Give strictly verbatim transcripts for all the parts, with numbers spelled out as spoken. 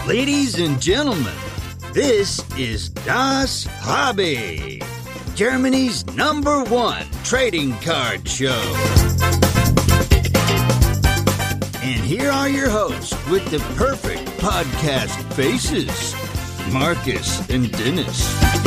Ladies and gentlemen, this is Das Hobby, Germany's number one trading card show. And here are your hosts with the perfect podcast faces, Marcus and Dennis.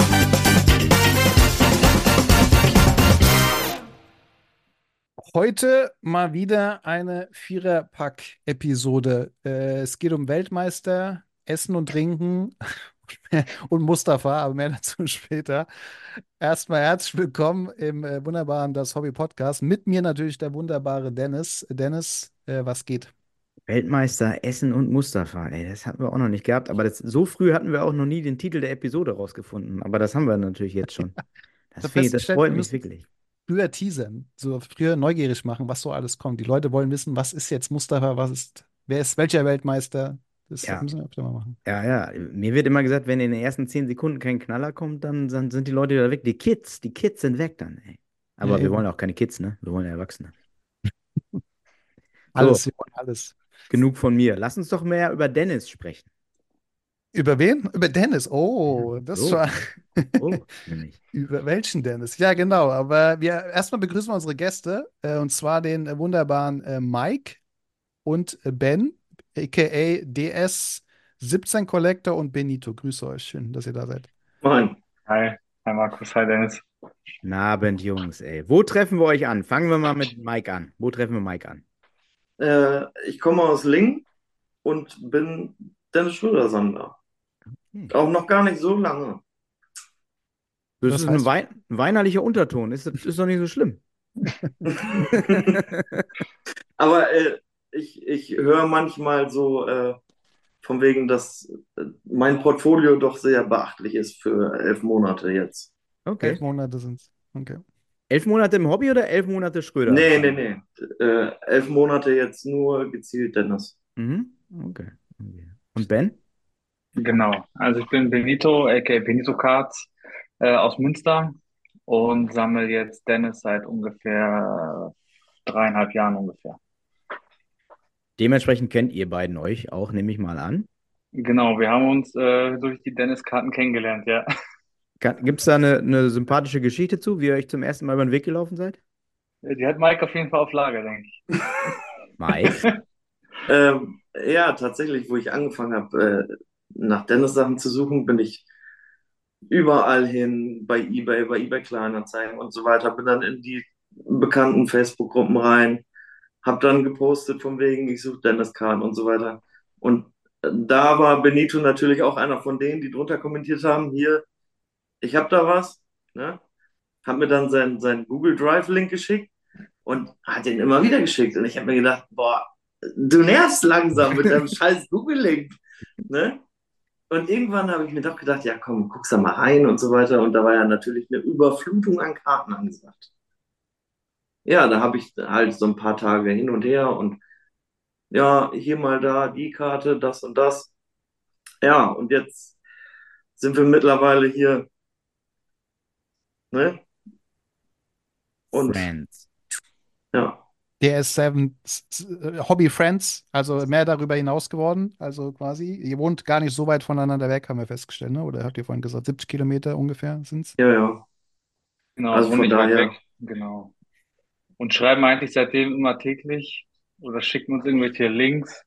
Heute mal wieder eine Vierer-Pack-Episode. Äh, es geht um Weltmeister, Essen und Trinken und Mustafa, aber mehr dazu später. Erstmal herzlich willkommen im äh, wunderbaren Das Hobby Podcast. Mit mir natürlich der wunderbare Dennis. Dennis, äh, was geht? Weltmeister, Essen und Mustafa, ey, das hatten wir auch noch nicht gehabt, aber das, so früh hatten wir auch noch nie den Titel der Episode rausgefunden, aber das haben wir natürlich jetzt schon. Ich Das, habe finde ich- das festgestellt, freut wir mich müssen wirklich. früher teasern, so früher neugierig machen, was so alles kommt. Die Leute wollen wissen, was ist jetzt Mustafa, was ist, wer ist welcher Weltmeister? Das, das Ja, müssen wir öfter mal machen. ja, ja, mir wird immer gesagt, wenn in den ersten zehn Sekunden kein Knaller kommt, dann, dann sind die Leute wieder weg. Die Kids, die Kids sind weg dann, ey. Ja, Aber wir wollen eben. auch keine Kids, ne? Wir wollen Erwachsene. So, Alles, wir wollen alles. genug von mir. Lass uns doch mehr über Dennis sprechen. Über wen? Über Dennis. Ja, Oh, das so, war. so, nämlich. Über welchen Dennis? Ja, genau. Aber wir erstmal begrüßen wir unsere Gäste, äh, und zwar den äh, wunderbaren äh, Mike und äh, Ben, aka D S siebzehn Collector und Benito. Grüße euch. Schön, dass ihr da seid. Moin. Hi. Hi Markus, hi Dennis. Guten Abend, Jungs, ey. Wo treffen wir euch an? Fangen wir mal mit Mike an. Wo treffen wir Mike an? Äh, ich komme aus Lingen und bin Dennis Schröder-Sammler. Hm. Auch noch gar nicht so lange. Das Das ist ein, heißt, Wei ein weinerlicher Unterton. Ist, ist doch nicht so schlimm. Aber äh, ich, ich höre manchmal so äh, von wegen, dass äh, mein Portfolio doch sehr beachtlich ist für elf Monate jetzt. elf Okay. Monate sind es. Okay. Elf Monate im Hobby oder elf Monate Schröder? Nee, nee, nee. Äh, elf Monate jetzt nur gezielt Dennis. Mhm. Okay. Okay. Und Ben? Genau, also ich bin Benito, aka Benito Cards, äh, aus Münster und sammle jetzt Dennis seit ungefähr dreieinhalb Jahren ungefähr. Dementsprechend kennt ihr beiden euch auch, nehme ich mal an. Genau, wir haben uns äh, durch die Dennis-Karten kennengelernt, ja. Gibt es da eine, eine sympathische Geschichte zu, wie ihr euch zum ersten Mal über den Weg gelaufen seid? Die hat Mike auf jeden Fall auf Lager, denke ich. Mike? Ähm, ja, tatsächlich, wo ich angefangen habe, äh, nach Dennis-Sachen zu suchen, bin ich überall hin, bei eBay, bei eBay Kleinanzeigen und so weiter, bin dann in die bekannten Facebook-Gruppen rein, habe dann gepostet von wegen, ich suche Dennis-Karten und so weiter. Und äh, da war Benito natürlich auch einer von denen, die drunter kommentiert haben, hier, ich habe da was, ne? Hat mir dann seinen, seinen Google Drive-Link geschickt und hat den immer wieder geschickt. Und ich habe mir gedacht, boah, du nervst langsam mit deinem scheiß Google-Link, ne? Und irgendwann habe ich mir doch gedacht, ja komm, guck's da mal rein und so weiter. Und da war ja natürlich eine Überflutung an Karten angesagt. Ja, da habe ich halt so ein paar Tage hin und her und ja, hier mal da, die Karte, das und das. Ja, und jetzt sind wir mittlerweile hier, ne? Und Friends. ja, D S sieben S- S- äh, Hobby Friends, also mehr darüber hinaus geworden. Also quasi, ihr wohnt gar nicht so weit voneinander weg, haben wir festgestellt, ne? Oder habt ihr vorhin gesagt, siebzig Kilometer ungefähr sind es? ja, ja. Genau, Also wohnen von nicht weit daher, weg, genau. Und schreiben eigentlich seitdem immer täglich oder schicken uns irgendwelche Links,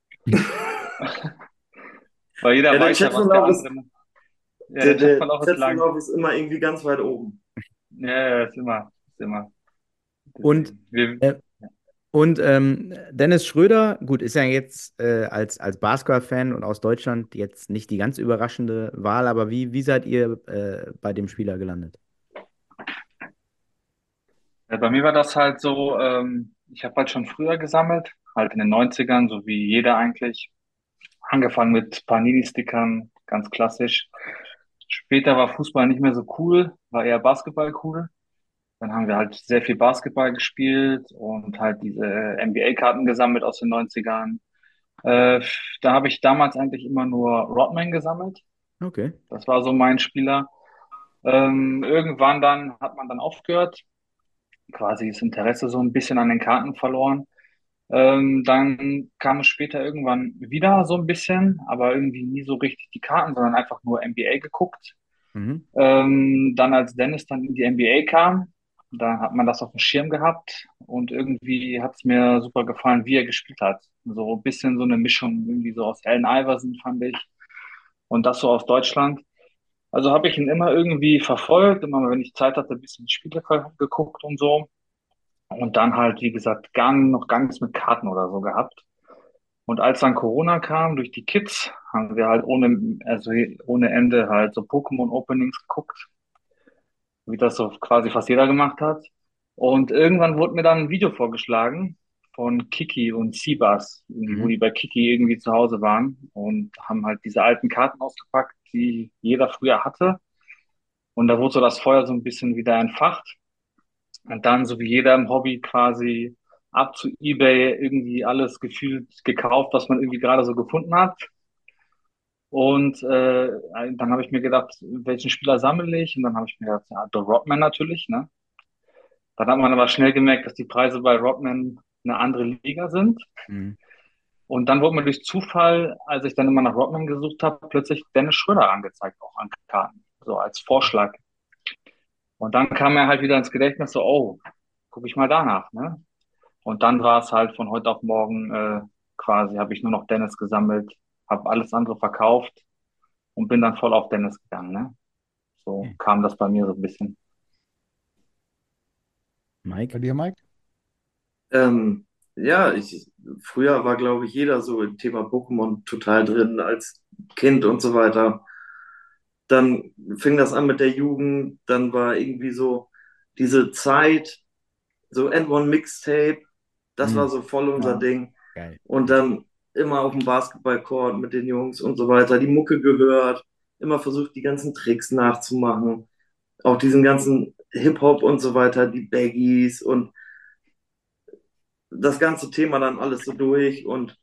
weil jeder ja, der weiß ja, was der Chatverlauf ist, andere macht. Ja, der, der der Chatverlauf ist lang. Chatverlauf ist immer irgendwie ganz weit oben. Ja, ja, ist immer, ist immer. Und, Deswegen. Wir, äh, und ähm, Dennis Schröder, gut, ist ja jetzt äh, als, als Basketball-Fan und aus Deutschland jetzt nicht die ganz überraschende Wahl, aber wie, wie seid ihr äh, bei dem Spieler gelandet? Ja, bei mir war das halt so, ähm, ich habe halt schon früher gesammelt, halt in den Neunzigern, so wie jeder eigentlich. Angefangen mit Panini-Stickern, ganz klassisch. Später war Fußball nicht mehr so cool, war eher Basketball cool. Dann haben wir halt sehr viel Basketball gespielt und halt diese N B A-Karten gesammelt aus den Neunzigern. Äh, Da habe ich damals eigentlich immer nur Rodman gesammelt. Okay. Das war so mein Spieler. Ähm, irgendwann dann hat man dann aufgehört, quasi das Interesse so ein bisschen an den Karten verloren. Ähm, dann kam es später irgendwann wieder so ein bisschen, aber irgendwie nie so richtig die Karten, sondern einfach nur N B A geguckt. Mhm. Ähm, dann als Dennis dann in die N B A kam, da hat man das auf dem Schirm gehabt und irgendwie hat es mir super gefallen, wie er gespielt hat. So ein bisschen so eine Mischung irgendwie so aus Allen Iverson fand ich und das so aus Deutschland. Also habe ich ihn immer irgendwie verfolgt, immer wenn ich Zeit hatte, ein bisschen Spiele geguckt und so. Und dann halt, wie gesagt, gar noch gar nichts mit Karten oder so gehabt. Und als dann Corona kam, durch die Kids, haben wir halt ohne, also ohne Ende halt so Pokémon-Openings geguckt, wie das so quasi fast jeder gemacht hat. Und irgendwann wurde mir dann ein Video vorgeschlagen von Kiki und Sibas, wo Mhm. die bei Kiki irgendwie zu Hause waren und haben halt diese alten Karten ausgepackt, die jeder früher hatte. Und da wurde so das Feuer so ein bisschen wieder entfacht. Und dann, so wie jeder im Hobby, quasi ab zu eBay irgendwie alles gefühlt gekauft, was man irgendwie gerade so gefunden hat. Und äh, dann habe ich mir gedacht, welchen Spieler sammle ich? Und dann habe ich mir gedacht, ja, der Rodman natürlich, ne? Dann hat man aber schnell gemerkt, dass die Preise bei Rodman eine andere Liga sind. Mhm. Und dann wurde mir durch Zufall, als ich dann immer nach Rodman gesucht habe, plötzlich Dennis Schröder angezeigt, auch an Karten, so als Vorschlag. Und dann kam er halt wieder ins Gedächtnis, so, oh, gucke ich mal danach, ne? Und dann war es halt von heute auf morgen äh, quasi, habe ich nur noch Dennis gesammelt, habe alles andere verkauft und bin dann voll auf Dennis gegangen, ne? So Okay. kam das bei mir so ein bisschen. Bei Mike? dir, Mike? Ähm, ja, ich, früher war, glaube ich, jeder so im Thema Pokémon total drin als Kind und so weiter. Dann fing das an mit der Jugend, dann war irgendwie so diese Zeit, so N eins Mixtape, das war Mhm. so voll unser Ja. Ding. Geil. Und dann immer auf dem Basketballcourt mit den Jungs und so weiter, die Mucke gehört, immer versucht, die ganzen Tricks nachzumachen, auch diesen ganzen Hip-Hop und so weiter, die Baggies und das ganze Thema dann alles so durch. Und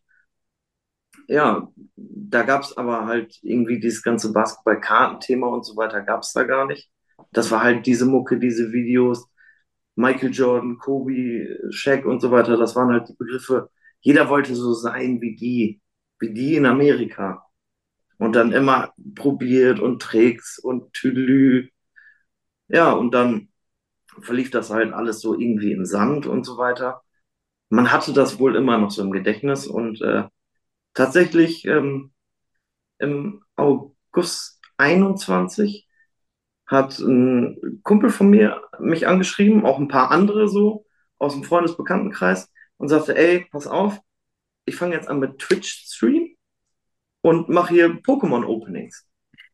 ja, da gab es aber halt irgendwie dieses ganze Basketball-Kartenthema und so weiter, gab es da gar nicht. Das war halt diese Mucke, diese Videos, Michael Jordan, Kobe, Shaq und so weiter, das waren halt die Begriffe. Jeder wollte so sein wie die, wie die in Amerika. Und dann immer probiert und Tricks und Tüdelü. Ja, und dann verlief das halt alles so irgendwie im Sand und so weiter. Man hatte das wohl immer noch so im Gedächtnis und äh, tatsächlich ähm, im August einundzwanzig hat ein Kumpel von mir mich angeschrieben, auch ein paar andere so aus dem Freundesbekanntenkreis und sagte, ey, pass auf, ich fange jetzt an mit Twitch-Stream und mache hier Pokémon-Openings.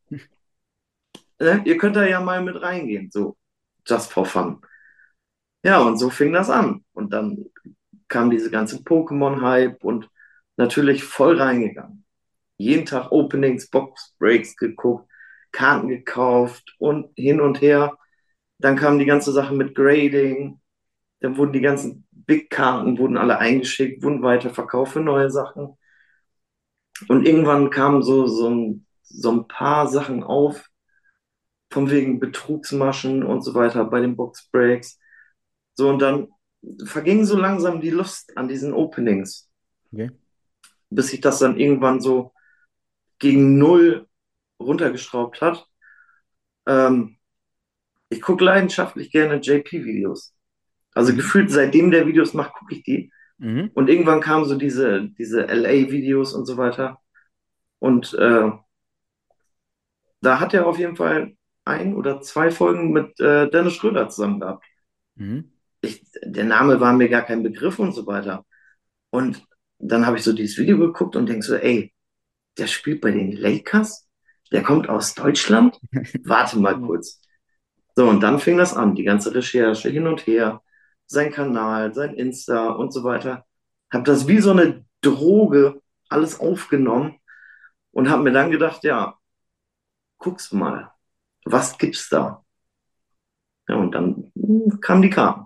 Ne? Ihr könnt da ja mal mit reingehen, so just for fun. Ja, und so fing das an. Und dann kam diese ganze Pokémon-Hype und natürlich voll reingegangen. Jeden Tag Openings, Box Breaks geguckt, Karten gekauft und hin und her. Dann kam die ganze Sache mit Grading. Dann wurden die ganzen Big-Karten wurden alle eingeschickt, wurden weiterverkauft für neue Sachen. Und irgendwann kamen so, so, ein, so ein paar Sachen auf, von wegen Betrugsmaschen und so weiter bei den Box Breaks. So, und dann verging so langsam die Lust an diesen Openings, Okay. bis sich das dann irgendwann so gegen null runtergeschraubt hat. Ähm, ich gucke leidenschaftlich gerne J P-Videos. Also Mhm. gefühlt, seitdem der Videos macht, gucke ich die. Mhm. Und irgendwann kamen so diese, diese L A-Videos und so weiter. Und äh, da hat er auf jeden Fall ein oder zwei Folgen mit äh, Dennis Schröder zusammen gehabt. Mhm. Ich, der Name war mir gar kein Begriff und so weiter. Und dann habe ich so dieses Video geguckt und denke so, ey, der spielt bei den Lakers? Der kommt aus Deutschland? Warte mal kurz. So, und dann fing das an, die ganze Recherche hin und her, sein Kanal, sein Insta und so weiter. Hab das wie so eine Droge alles aufgenommen und hab mir dann gedacht, ja, guck's mal, was gibt's da? Ja, und dann hm, kam die Karten.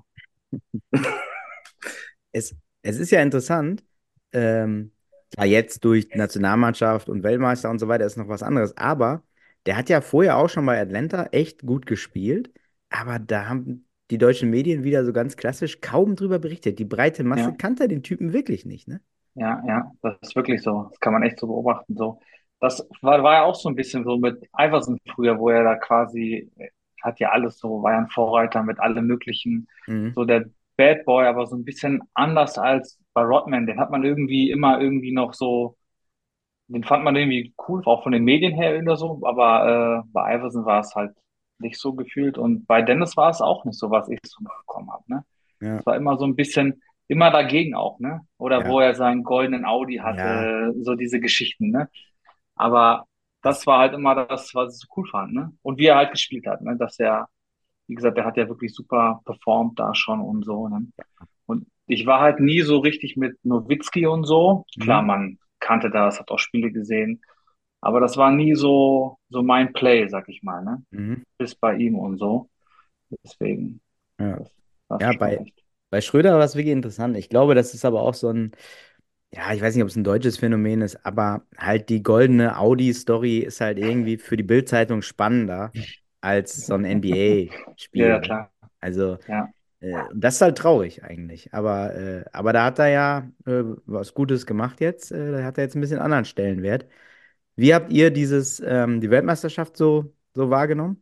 Es, es ist ja interessant, ähm, klar, jetzt durch Nationalmannschaft und Weltmeister und so weiter ist noch was anderes, aber der hat ja vorher auch schon bei Atlanta echt gut gespielt, aber da haben die deutschen Medien wieder so ganz klassisch kaum drüber berichtet. Die breite Masse Ja, kannte den Typen wirklich nicht, ne? ja, ja, das ist wirklich so. Das kann man echt so beobachten. So, das war, war ja auch so ein bisschen so mit Iverson früher, wo er da quasi äh, hat ja alles so, war ja ein Vorreiter mit allem möglichen, Mhm. so der Bad Boy, aber so ein bisschen anders als bei Rodman. Den hat man irgendwie immer irgendwie noch so, den fand man irgendwie cool, auch von den Medien her oder so, aber äh, bei Iverson war es halt nicht so gefühlt und bei Dennis war es auch nicht so, was ich so mitbekommen habe, ne? Ja, Es war immer so ein bisschen, immer dagegen auch, ne? Oder ja, wo er seinen goldenen Audi ja. hatte, so diese Geschichten, ne? Aber Das, das war halt immer das, was ich so cool fand, ne? Und wie er halt gespielt hat, ne? Dass er, wie gesagt, der hat ja wirklich super performt da schon und so, ne? Und ich war halt nie so richtig mit Nowitzki und so. Klar, mhm. man kannte das, hat auch Spiele gesehen, aber das war nie so, so mein Play, sag ich mal, ne? Mhm. Bis bei ihm und so. Deswegen, Ja, das war ja schon bei, echt. bei Schröder war es wirklich interessant. Ich glaube, das ist aber auch so ein, ja, ich weiß nicht, ob es ein deutsches Phänomen ist, aber halt die goldene Audi-Story ist halt irgendwie für die Bild-Zeitung spannender als so ein Ja, ja, N B A-Spiel. Ne? klar. Also, Ja. äh, das ist halt traurig eigentlich. Aber, äh, aber da hat er ja äh, was Gutes gemacht jetzt. Äh, da hat er jetzt ein bisschen anderen Stellenwert. Wie habt ihr dieses, ähm, die Weltmeisterschaft so, so wahrgenommen?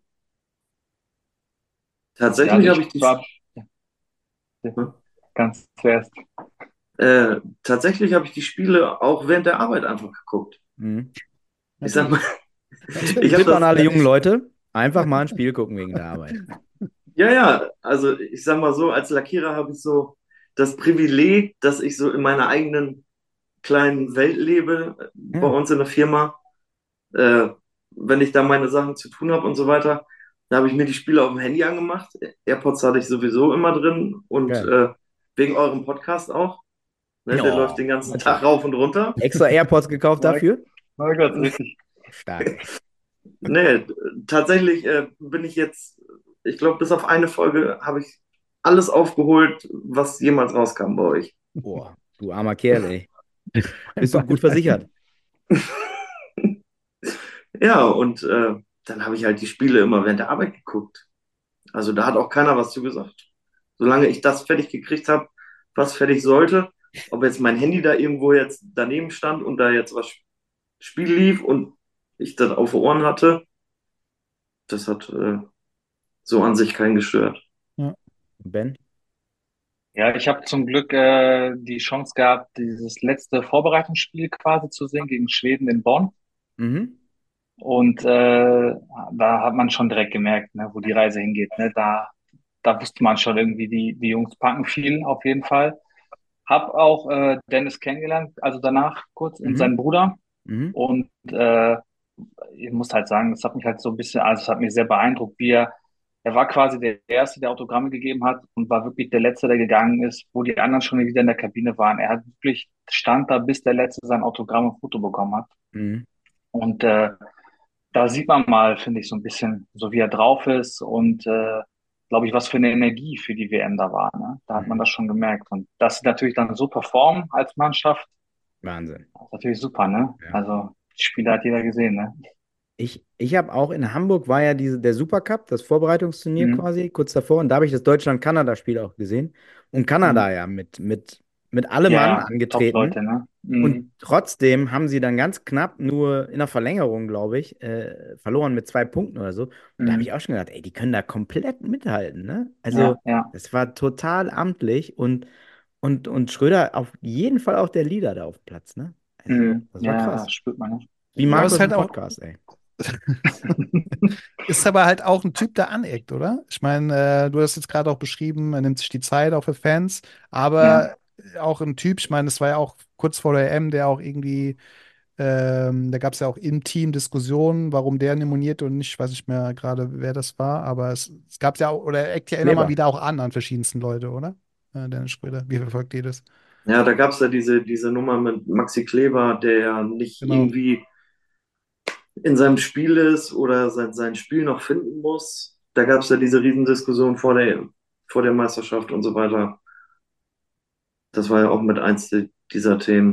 Ja, also Tatsächlich habe ich ich die, war ganz zuerst. äh, tatsächlich habe ich die Spiele auch während der Arbeit einfach geguckt. Mhm. Ich sag mal, Natürlich. ich habe Tipp Natürlich. an das, alle jungen Leute, einfach mal ein Spiel gucken wegen der Arbeit. ja, ja, also ich sag mal so, als Lackierer habe ich so das Privileg, dass ich so in meiner eigenen kleinen Welt lebe, äh, bei Ja, uns in der Firma. Äh, Wenn ich da meine Sachen zu tun habe und so weiter, da habe ich mir die Spiele auf dem Handy angemacht. AirPods hatte ich sowieso immer drin und geil. äh, wegen eurem Podcast auch. Ne, der läuft Ja, den ganzen Tag natürlich. rauf und runter. Extra AirPods gekauft Mein, dafür? mein Gott, richtig. Stark, ey. Nee, tatsächlich äh, bin ich jetzt, ich glaube, bis auf eine Folge habe ich alles aufgeholt, was jemals rauskam bei euch. Boah, du armer Kerl, ey. Mein Bist du gut Beileid. versichert? Ja, und äh, dann habe ich halt die Spiele immer während der Arbeit geguckt. Also da hat auch keiner was zu gesagt. Solange ich das fertig gekriegt habe, was fertig sollte, ob jetzt mein Handy da irgendwo jetzt daneben stand und da jetzt was Spiel lief und ich das auf den Ohren hatte, das hat äh, so an sich keinen gestört. Ja. Ben? Ja, ich habe zum Glück äh, die Chance gehabt, dieses letzte Vorbereitungsspiel quasi zu sehen gegen Schweden in Bonn. Mhm. Und äh, da hat man schon direkt gemerkt, ne, wo die Reise hingeht. Ne? Da, da wusste man schon irgendwie, die, die Jungs packen viel auf jeden Fall. Hab auch äh, Dennis kennengelernt, also danach kurz und Mhm. seinen Bruder. Mhm. Und äh, ich muss halt sagen, das hat mich halt so ein bisschen, also es hat mich sehr beeindruckt, wie er, er war quasi der Erste, der Autogramme gegeben hat und war wirklich der Letzte, der gegangen ist, wo die anderen schon wieder in der Kabine waren. Er hat wirklich, stand da, bis der Letzte sein Autogramm und Foto bekommen hat. Mhm. Und äh, da sieht man mal, finde ich, so ein bisschen, so wie er drauf ist und äh, glaube ich, was für eine Energie für die W M da war. Ne? Da hat man Mhm. das schon gemerkt. Und dass sie natürlich dann so performen als Mannschaft, Wahnsinn. ist natürlich super, ne? Ja. Also, die Spiele hat jeder gesehen, ne? Ich, ich habe auch in Hamburg war ja diese, der Supercup, das Vorbereitungsturnier Mhm. quasi, kurz davor. Und da habe ich das Deutschland-Kanada-Spiel auch gesehen. Und Kanada Mhm. ja mit, mit, mit allem Mann Ja, angetreten. Top-Leute, ne? Und Mhm. trotzdem haben sie dann ganz knapp nur in der Verlängerung, glaube ich, äh, verloren mit zwei Punkten oder so. Und da habe ich Mhm. auch schon gedacht, ey, die können da komplett mithalten, ne? Also, Ja, ja. das war total amtlich und, und, und Schröder auf jeden Fall auch der Leader da auf dem Platz, ne? Also, Mhm. das war Ja, krass. das spürt man, ne? Wie Aber es ist Markus im halt auch, Podcast, ey. ist aber halt auch ein Typ, der aneckt, oder? Ich meine, äh, du hast jetzt gerade auch beschrieben, er nimmt sich die Zeit auch für Fans, Ja. aber auch ein Typ, ich meine, es war ja auch kurz vor der E M, der auch irgendwie, ähm, da gab es ja auch im Team Diskussionen, warum der nominiert und nicht, weiß ich mehr gerade, wer das war, aber es, es gab ja auch, oder er eckt ja immer mal Kleber. wieder auch an, an verschiedensten Leute, oder? Äh, Dennis Schröder, wie verfolgt ihr das? Ja, da gab es ja diese, diese Nummer mit Maxi Kleber, der ja nicht Genau. irgendwie in seinem Spiel ist oder sein, sein Spiel noch finden muss. Da gab es ja diese Riesendiskussion vor der, vor der Meisterschaft und so weiter. Das war ja auch mit eins dieser Themen.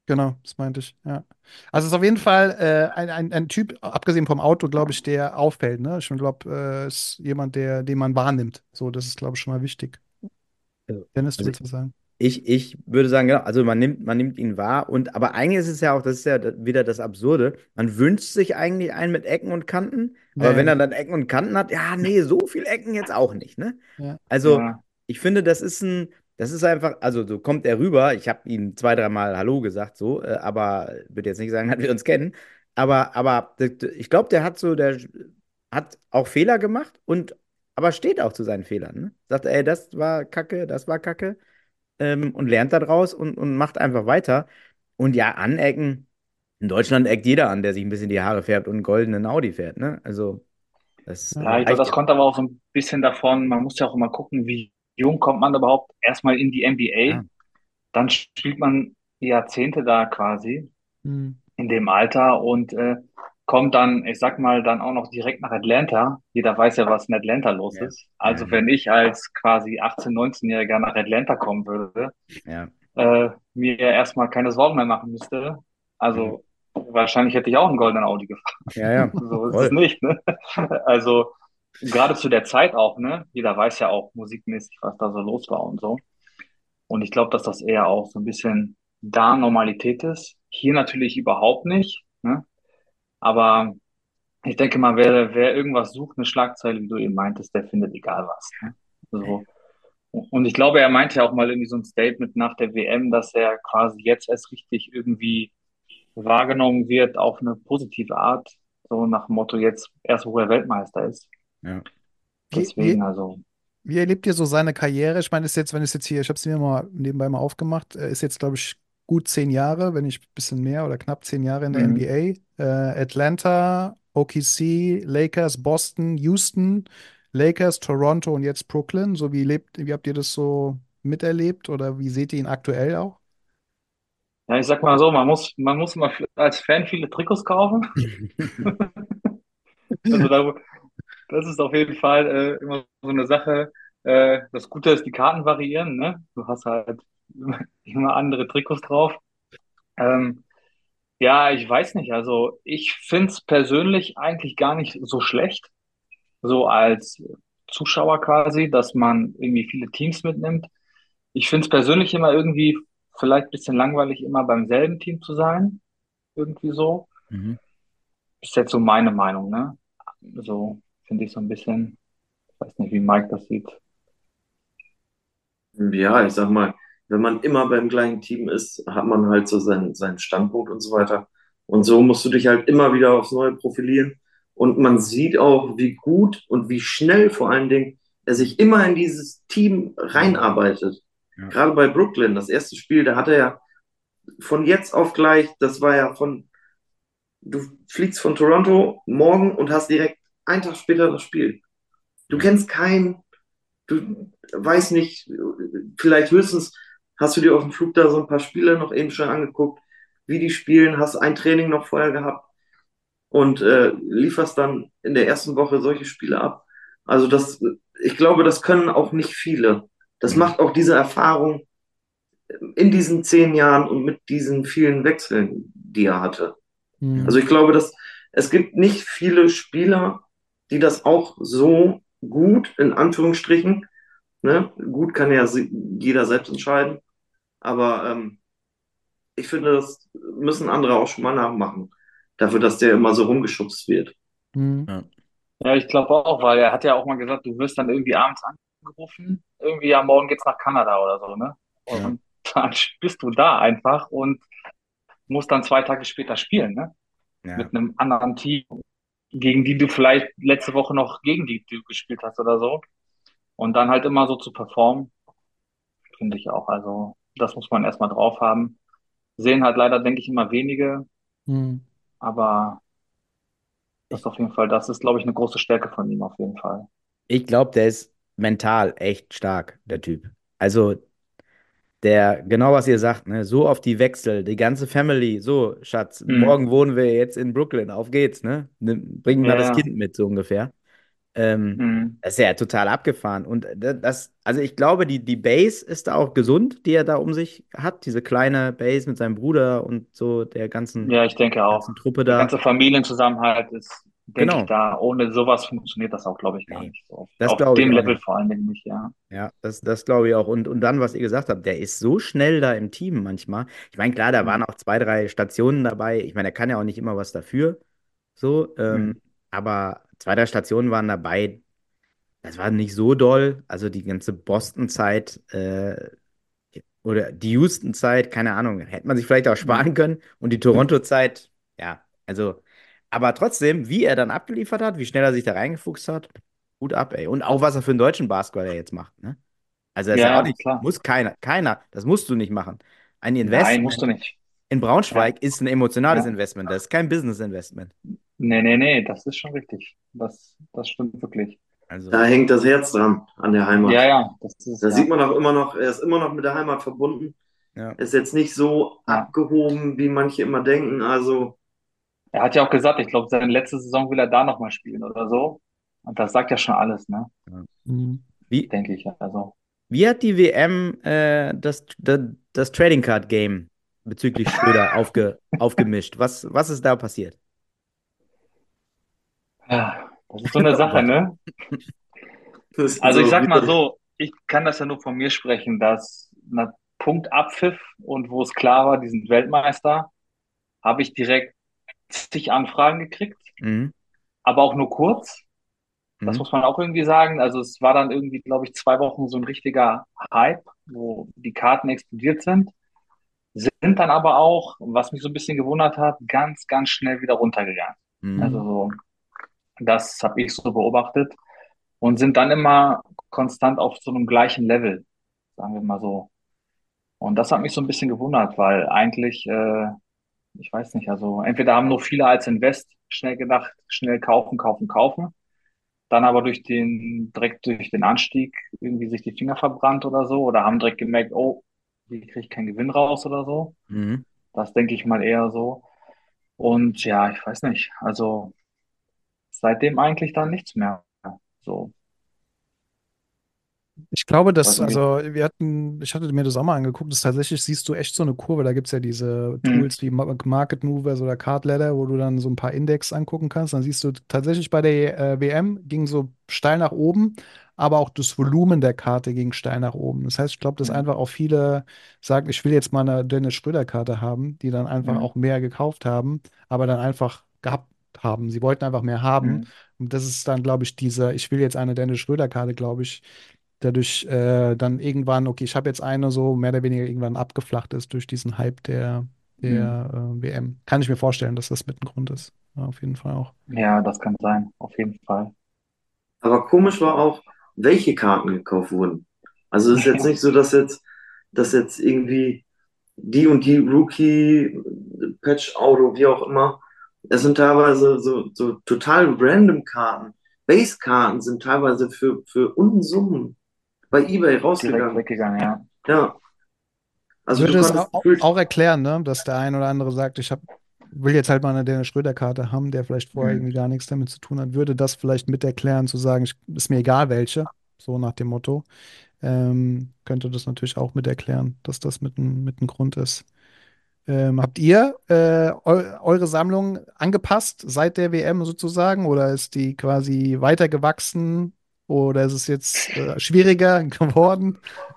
Genau, das meinte ich, ja. Also es ist auf jeden Fall äh, ein, ein, ein Typ, abgesehen vom Auto, glaube ich, der auffällt, ne? Ich glaube, äh, ist jemand, der, den man wahrnimmt. So, das ist, glaube ich, schon mal wichtig. Also, Dennis, du also willst was sagen? Ich, ich würde sagen, genau, also man nimmt, man nimmt ihn wahr und aber eigentlich ist es ja auch, das ist ja d- wieder das Absurde. Man wünscht sich eigentlich einen mit Ecken und Kanten, Ja, aber ja, wenn er genau. dann Ecken und Kanten hat, ja, nee, so viel Ecken jetzt auch nicht, ne? Ja, Also, Ja, ich finde, das ist ein, das ist einfach, also so kommt er rüber. Ich habe ihm zwei, dreimal Hallo gesagt, so, äh, aber würde jetzt nicht sagen, dass wir uns kennen. Aber, aber d- d- ich glaube, der hat so, der hat auch Fehler gemacht und aber steht auch zu seinen Fehlern, ne? Sagt, ey, das war Kacke, das war Kacke ähm, und lernt daraus und, und macht einfach weiter. Und ja, anecken. In Deutschland eckt jeder an, der sich ein bisschen die Haare färbt und einen goldenen Audi fährt, ne? Also, das ja, ja, ich glaube, reicht das ja. kommt aber auch so ein bisschen davon, man muss ja auch immer gucken, wie jung kommt man überhaupt erstmal in die Ja, N B A, dann spielt man Jahrzehnte da quasi hm, in dem Alter und äh, kommt dann, ich sag mal, dann auch noch direkt nach Atlanta. Jeder weiß ja, was in Atlanta los ja, ist. ja, Also wenn ich als quasi achtzehn-, neunzehn-Jähriger nach Atlanta kommen würde, ja, äh, mir erstmal keine Sorgen mehr machen müsste. ja, Also wahrscheinlich hätte ich auch einen goldenen Audi gefahren. ja, ja, So ist es voll. nicht, ne? Also gerade zu der Zeit auch, ne? Jeder weiß ja auch musikmäßig, was da so los war und so. Und ich glaube, dass das eher auch so ein bisschen da Normalität ist. Hier natürlich überhaupt nicht, ne? Aber ich denke mal, wer, wer irgendwas sucht, eine Schlagzeile, wie du eben meintest, der findet egal was, ne? So. Und ich glaube, er meinte ja auch mal irgendwie so ein Statement nach der W M, dass er quasi jetzt erst richtig irgendwie wahrgenommen wird auf eine positive Art. So nach dem Motto, jetzt erst, wo er Weltmeister ist. Ja. Wie, Deswegen, wie, also, wie erlebt ihr so seine Karriere? Ich meine, ist jetzt, wenn es jetzt hier, ich habe es mir mal nebenbei mal aufgemacht, äh, ist jetzt, glaube ich, gut zehn Jahre, wenn nicht ein bisschen mehr oder knapp zehn Jahre in der mhm. N B A. Äh, Atlanta, O K C, Lakers, Boston, Houston, Lakers, Toronto und jetzt Brooklyn. So wie lebt, wie habt ihr das so miterlebt oder wie seht ihr ihn aktuell auch? Ja, ich sag mal so, man muss, man muss immer als Fan viele Trikots kaufen. Also da, das ist auf jeden Fall äh, immer so eine Sache. Äh, das Gute ist, die Karten variieren, ne? Du hast halt immer andere Trikots drauf. Ähm, ja, ich weiß nicht. Also ich find's persönlich eigentlich gar nicht so schlecht, so als Zuschauer quasi, dass man irgendwie viele Teams mitnimmt. Ich find's persönlich immer irgendwie vielleicht ein bisschen langweilig, immer beim selben Team zu sein. Irgendwie so. Mhm. Ist jetzt so meine Meinung, ne? So finde ich so ein bisschen, ich weiß nicht, wie Mike das sieht. Ja, ich sag mal, wenn man immer beim gleichen Team ist, hat man halt so seinen, seinen Standpunkt und so weiter. Und so musst du dich halt immer wieder aufs Neue profilieren. Und man sieht auch, wie gut und wie schnell vor allen Dingen er sich immer in dieses Team reinarbeitet. Ja. Gerade bei Brooklyn, das erste Spiel, da hat er ja von jetzt auf gleich, das war ja von, du fliegst von Toronto morgen und hast direkt einen Tag später das Spiel. Du Ja. kennst keinen, du weißt nicht, vielleicht höchstens hast du dir auf dem Flug da so ein paar Spiele noch eben schon angeguckt, wie die spielen, hast ein Training noch vorher gehabt und äh, lieferst dann in der ersten Woche solche Spiele ab. Also das, ich glaube, das können auch nicht viele. Das Mhm. macht auch diese Erfahrung in diesen zehn Jahren und mit diesen vielen Wechseln, die er hatte. Ja. Also Hm, ich glaube, dass es gibt nicht viele Spieler, die das auch so gut, in Anführungsstrichen, ne? Gut kann ja si- jeder selbst entscheiden, aber ähm, ich finde, das müssen andere auch schon mal nachmachen, dafür, dass der immer so rumgeschubst wird. hm, Ja. Ja, ich glaube auch, weil er hat ja auch mal gesagt, du wirst dann irgendwie abends angerufen, irgendwie ja, morgen geht's nach Kanada oder so, ne? Ja. Und dann bist du da einfach und musst dann zwei Tage später spielen, ne? Ja. Mit einem anderen Team, gegen die du vielleicht letzte Woche noch gegen die du gespielt hast oder so. Und dann halt immer so zu performen, finde ich auch. Also, das muss man erstmal drauf haben. Sehen halt leider, denke ich, immer wenige, hm. aber das Ich, ist auf jeden Fall, das ist, glaube ich, eine große Stärke von ihm auf jeden Fall. ich glaube, der ist mental echt stark, der Typ. Also, der, genau was ihr sagt, ne, so auf die Wechsel, die ganze Family, so, Schatz, Mhm. morgen wohnen wir jetzt in Brooklyn, auf geht's, ne? Nimm- Bring mal das Ja, Kind mit, so ungefähr. Ähm, Mhm. Das ist ja total abgefahren. Und da- das, also ich glaube, die, die Base ist da auch gesund, die er da um sich hat. Diese kleine Base mit seinem Bruder und so der ganzen, Ja, ich denke auch. ganzen Truppe Der da. ganze Familienzusammenhalt ist, denke ich, Genau. da. Ohne sowas funktioniert das auch, glaube ich, gar Nee, nicht so. Auf, das auf glaube ich dem auch Level nicht. vor allen Dingen nicht, ja. Ja, das, das glaube ich auch. Und, und dann, was ihr gesagt habt, der ist so schnell da im Team manchmal. Ich meine, klar, da waren Mhm. auch zwei, drei Stationen dabei. Ich meine, er kann ja auch nicht immer was dafür. So, ähm, Mhm. aber zwei, drei Stationen waren dabei. Das war nicht so doll. Also die ganze Boston-Zeit äh, oder die Houston-Zeit, keine Ahnung, hätte man sich vielleicht auch Mhm. sparen können. Und die Toronto-Zeit, ja, also, aber trotzdem, wie er dann abgeliefert hat, wie schnell er sich da reingefuchst hat, gut ab, ey. Und auch was er für einen deutschen Basketballer jetzt macht, ne? Also, das ist Ja, ja auch ja, nicht, klar. muss keiner, keiner, das musst du nicht machen. Ein Nein, musst du Investment nicht. in Ja, Braunschweig ist ein emotionales ja. Investment, das ist kein Business-Investment. Nee, nee, nee, das ist schon richtig. Das, das stimmt wirklich. Da Also, hängt das Herz dran an der Ja, Heimat. ja, das ist, Da sieht ja. man auch immer noch, er ist immer noch mit der Heimat verbunden. ja. Er ist jetzt nicht so Ja. abgehoben, wie manche immer denken. Also, Er hat ja auch gesagt, ich glaube, seine letzte Saison will er da nochmal spielen oder so. Und das sagt ja schon alles, ne? Ja. Mhm. Wie, Denke ich. Also. wie hat die W M äh, das, das, das Trading Card Game bezüglich Schröder aufge, aufgemischt? Was, was ist da passiert? Ja, das ist so eine Oh Sache, Gott. ne? das ist Also ich so sag mal wieder. so, ich kann das ja nur von mir sprechen, dass nach Punkt Abpfiff und wo es klar war, die sind Weltmeister, habe ich direkt zig Anfragen gekriegt, Mhm. aber auch nur kurz. Das Mhm. muss man auch irgendwie sagen. Also es war dann irgendwie, glaube ich, zwei Wochen so ein richtiger Hype, wo die Karten explodiert sind, sind dann aber auch, was mich so ein bisschen gewundert hat, ganz, ganz schnell wieder runtergegangen. Mhm. Also Mhm. so, das habe ich so beobachtet und sind dann immer konstant auf so einem gleichen Level, sagen wir mal so. Und das hat mich so ein bisschen gewundert, weil eigentlich, äh, ich weiß nicht, also entweder haben nur viele als Invest schnell gedacht, schnell kaufen, kaufen, kaufen, dann aber durch den, direkt durch den Anstieg irgendwie sich die Finger verbrannt oder so, oder haben direkt gemerkt, oh, hier kriege ich keinen Gewinn raus oder so. Mhm. Das denke ich mal eher so. Und ja, ich weiß nicht, also seitdem eigentlich dann nichts mehr. So, Ich glaube, weiß dass, nicht. also wir hatten, ich hatte mir das auch mal angeguckt, dass tatsächlich siehst du echt so eine Kurve. Da gibt es ja diese Hm, Tools wie Ma- Market Movers oder Card Ladder, wo du dann so ein paar Index angucken kannst. Dann siehst du tatsächlich bei der äh, W M ging so steil nach oben, aber auch das Volumen der Karte ging steil nach oben. Das heißt, ich glaube, dass hm, einfach auch viele sagen, ich will jetzt mal eine Dennis Schröder-Karte haben, die dann einfach hm, auch mehr gekauft haben, aber dann einfach gehabt haben. Sie wollten einfach mehr haben. hm, Und das ist dann, glaube ich, dieser, ich will jetzt eine Dennis Schröder-Karte, glaube ich, dadurch äh, dann irgendwann, okay, ich habe jetzt eine so mehr oder weniger irgendwann abgeflacht ist durch diesen Hype der, hm. der äh, W M. Kann ich mir vorstellen, dass das mit ein Grund ist. Ja, auf jeden Fall auch. Ja, das kann sein, auf jeden Fall. Aber komisch war auch, welche Karten gekauft wurden. Also es ist jetzt Ja, nicht so, dass jetzt, dass jetzt irgendwie die und die Rookie, Patch Auto, wie auch immer. Es sind teilweise so, so total random Karten. Base-Karten sind teilweise für, für Unsummen bei eBay direkt rausgegangen. weggegangen, ja. Ja. Ja, also du Würde es au- konntest gefühlt, auch erklären, ne, dass der ein oder andere sagt, ich hab, will jetzt halt mal eine Dennis Schröder-Karte haben, der vielleicht vorher Hm, irgendwie gar nichts damit zu tun hat, würde das vielleicht mit erklären, zu sagen, ich, ist mir egal welche, so nach dem Motto. Ähm, könnte das natürlich auch mit erklären, dass das mit ein, mit ein Grund ist. Ähm, habt ihr äh, eu eure Sammlung angepasst seit der W M sozusagen oder ist die quasi weiter gewachsen oder ist es jetzt äh, schwieriger geworden?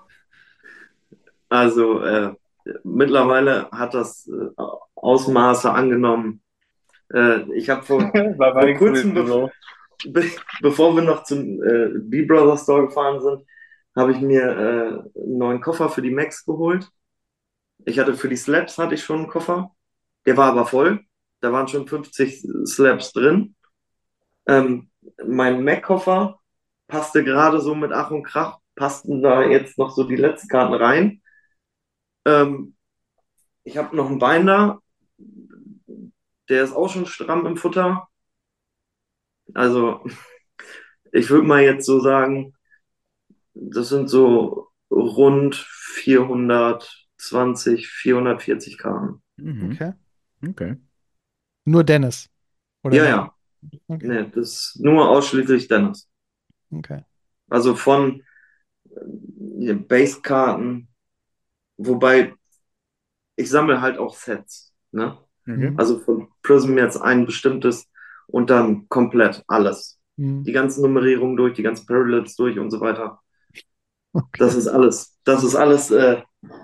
also äh, mittlerweile hat das äh, Ausmaße angenommen. Äh, ich habe vor, bei vor Mike kurzem, be sowieso. be bevor wir noch zum äh, B-Brother Store gefahren sind, habe ich mir äh, einen neuen Koffer für die Macs geholt. Ich hatte für die Slabs hatte ich schon einen Koffer. Der war aber voll. Da waren schon fünfzig Slabs drin. Ähm, mein Mac-Koffer passte gerade so mit Ach und Krach, passten da jetzt noch so die letzten Karten rein. Ähm, ich habe noch einen Binder, der ist auch schon stramm im Futter. Also ich würde mal jetzt so sagen, das sind so rund vierhundertzwanzig, vierhundertvierzig Karten. Mhm. Okay. Okay. Nur Dennis oder Ja, noch? ja. Okay. Nee, das ist nur ausschließlich Dennis. Okay. Also von äh, Basekarten, wobei ich sammle halt auch Sets. Ne? Okay. Mhm. Also von Prism jetzt ein bestimmtes und dann komplett alles. Mhm. Die ganzen Nummerierungen durch, die ganzen Parallels durch und so weiter. Das Okay. ist alles. Das ist alles äh,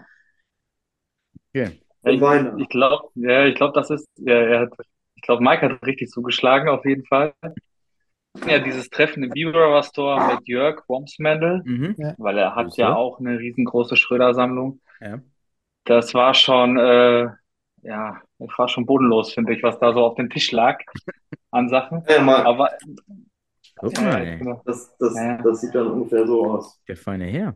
Okay. Ja, ich meiner. ich glaube, ja, ich glaube, das ist, ja, er hat, ich glaube, Mike hat richtig zugeschlagen, auf jeden Fall. Ja, dieses Treffen im Biberer Store mit Jörg Wormsmandel, Mhm. Ja. weil er hat ja Grüße. auch eine riesengroße Schröder-Sammlung. Ja. Das war schon, äh, ja, das war schon bodenlos, finde ich, was da so auf dem Tisch lag an Sachen. Ja, mal, Aber, Guck mal, äh, ey. genau, das, das, ja. das sieht dann ungefähr so aus. Der feine Herr.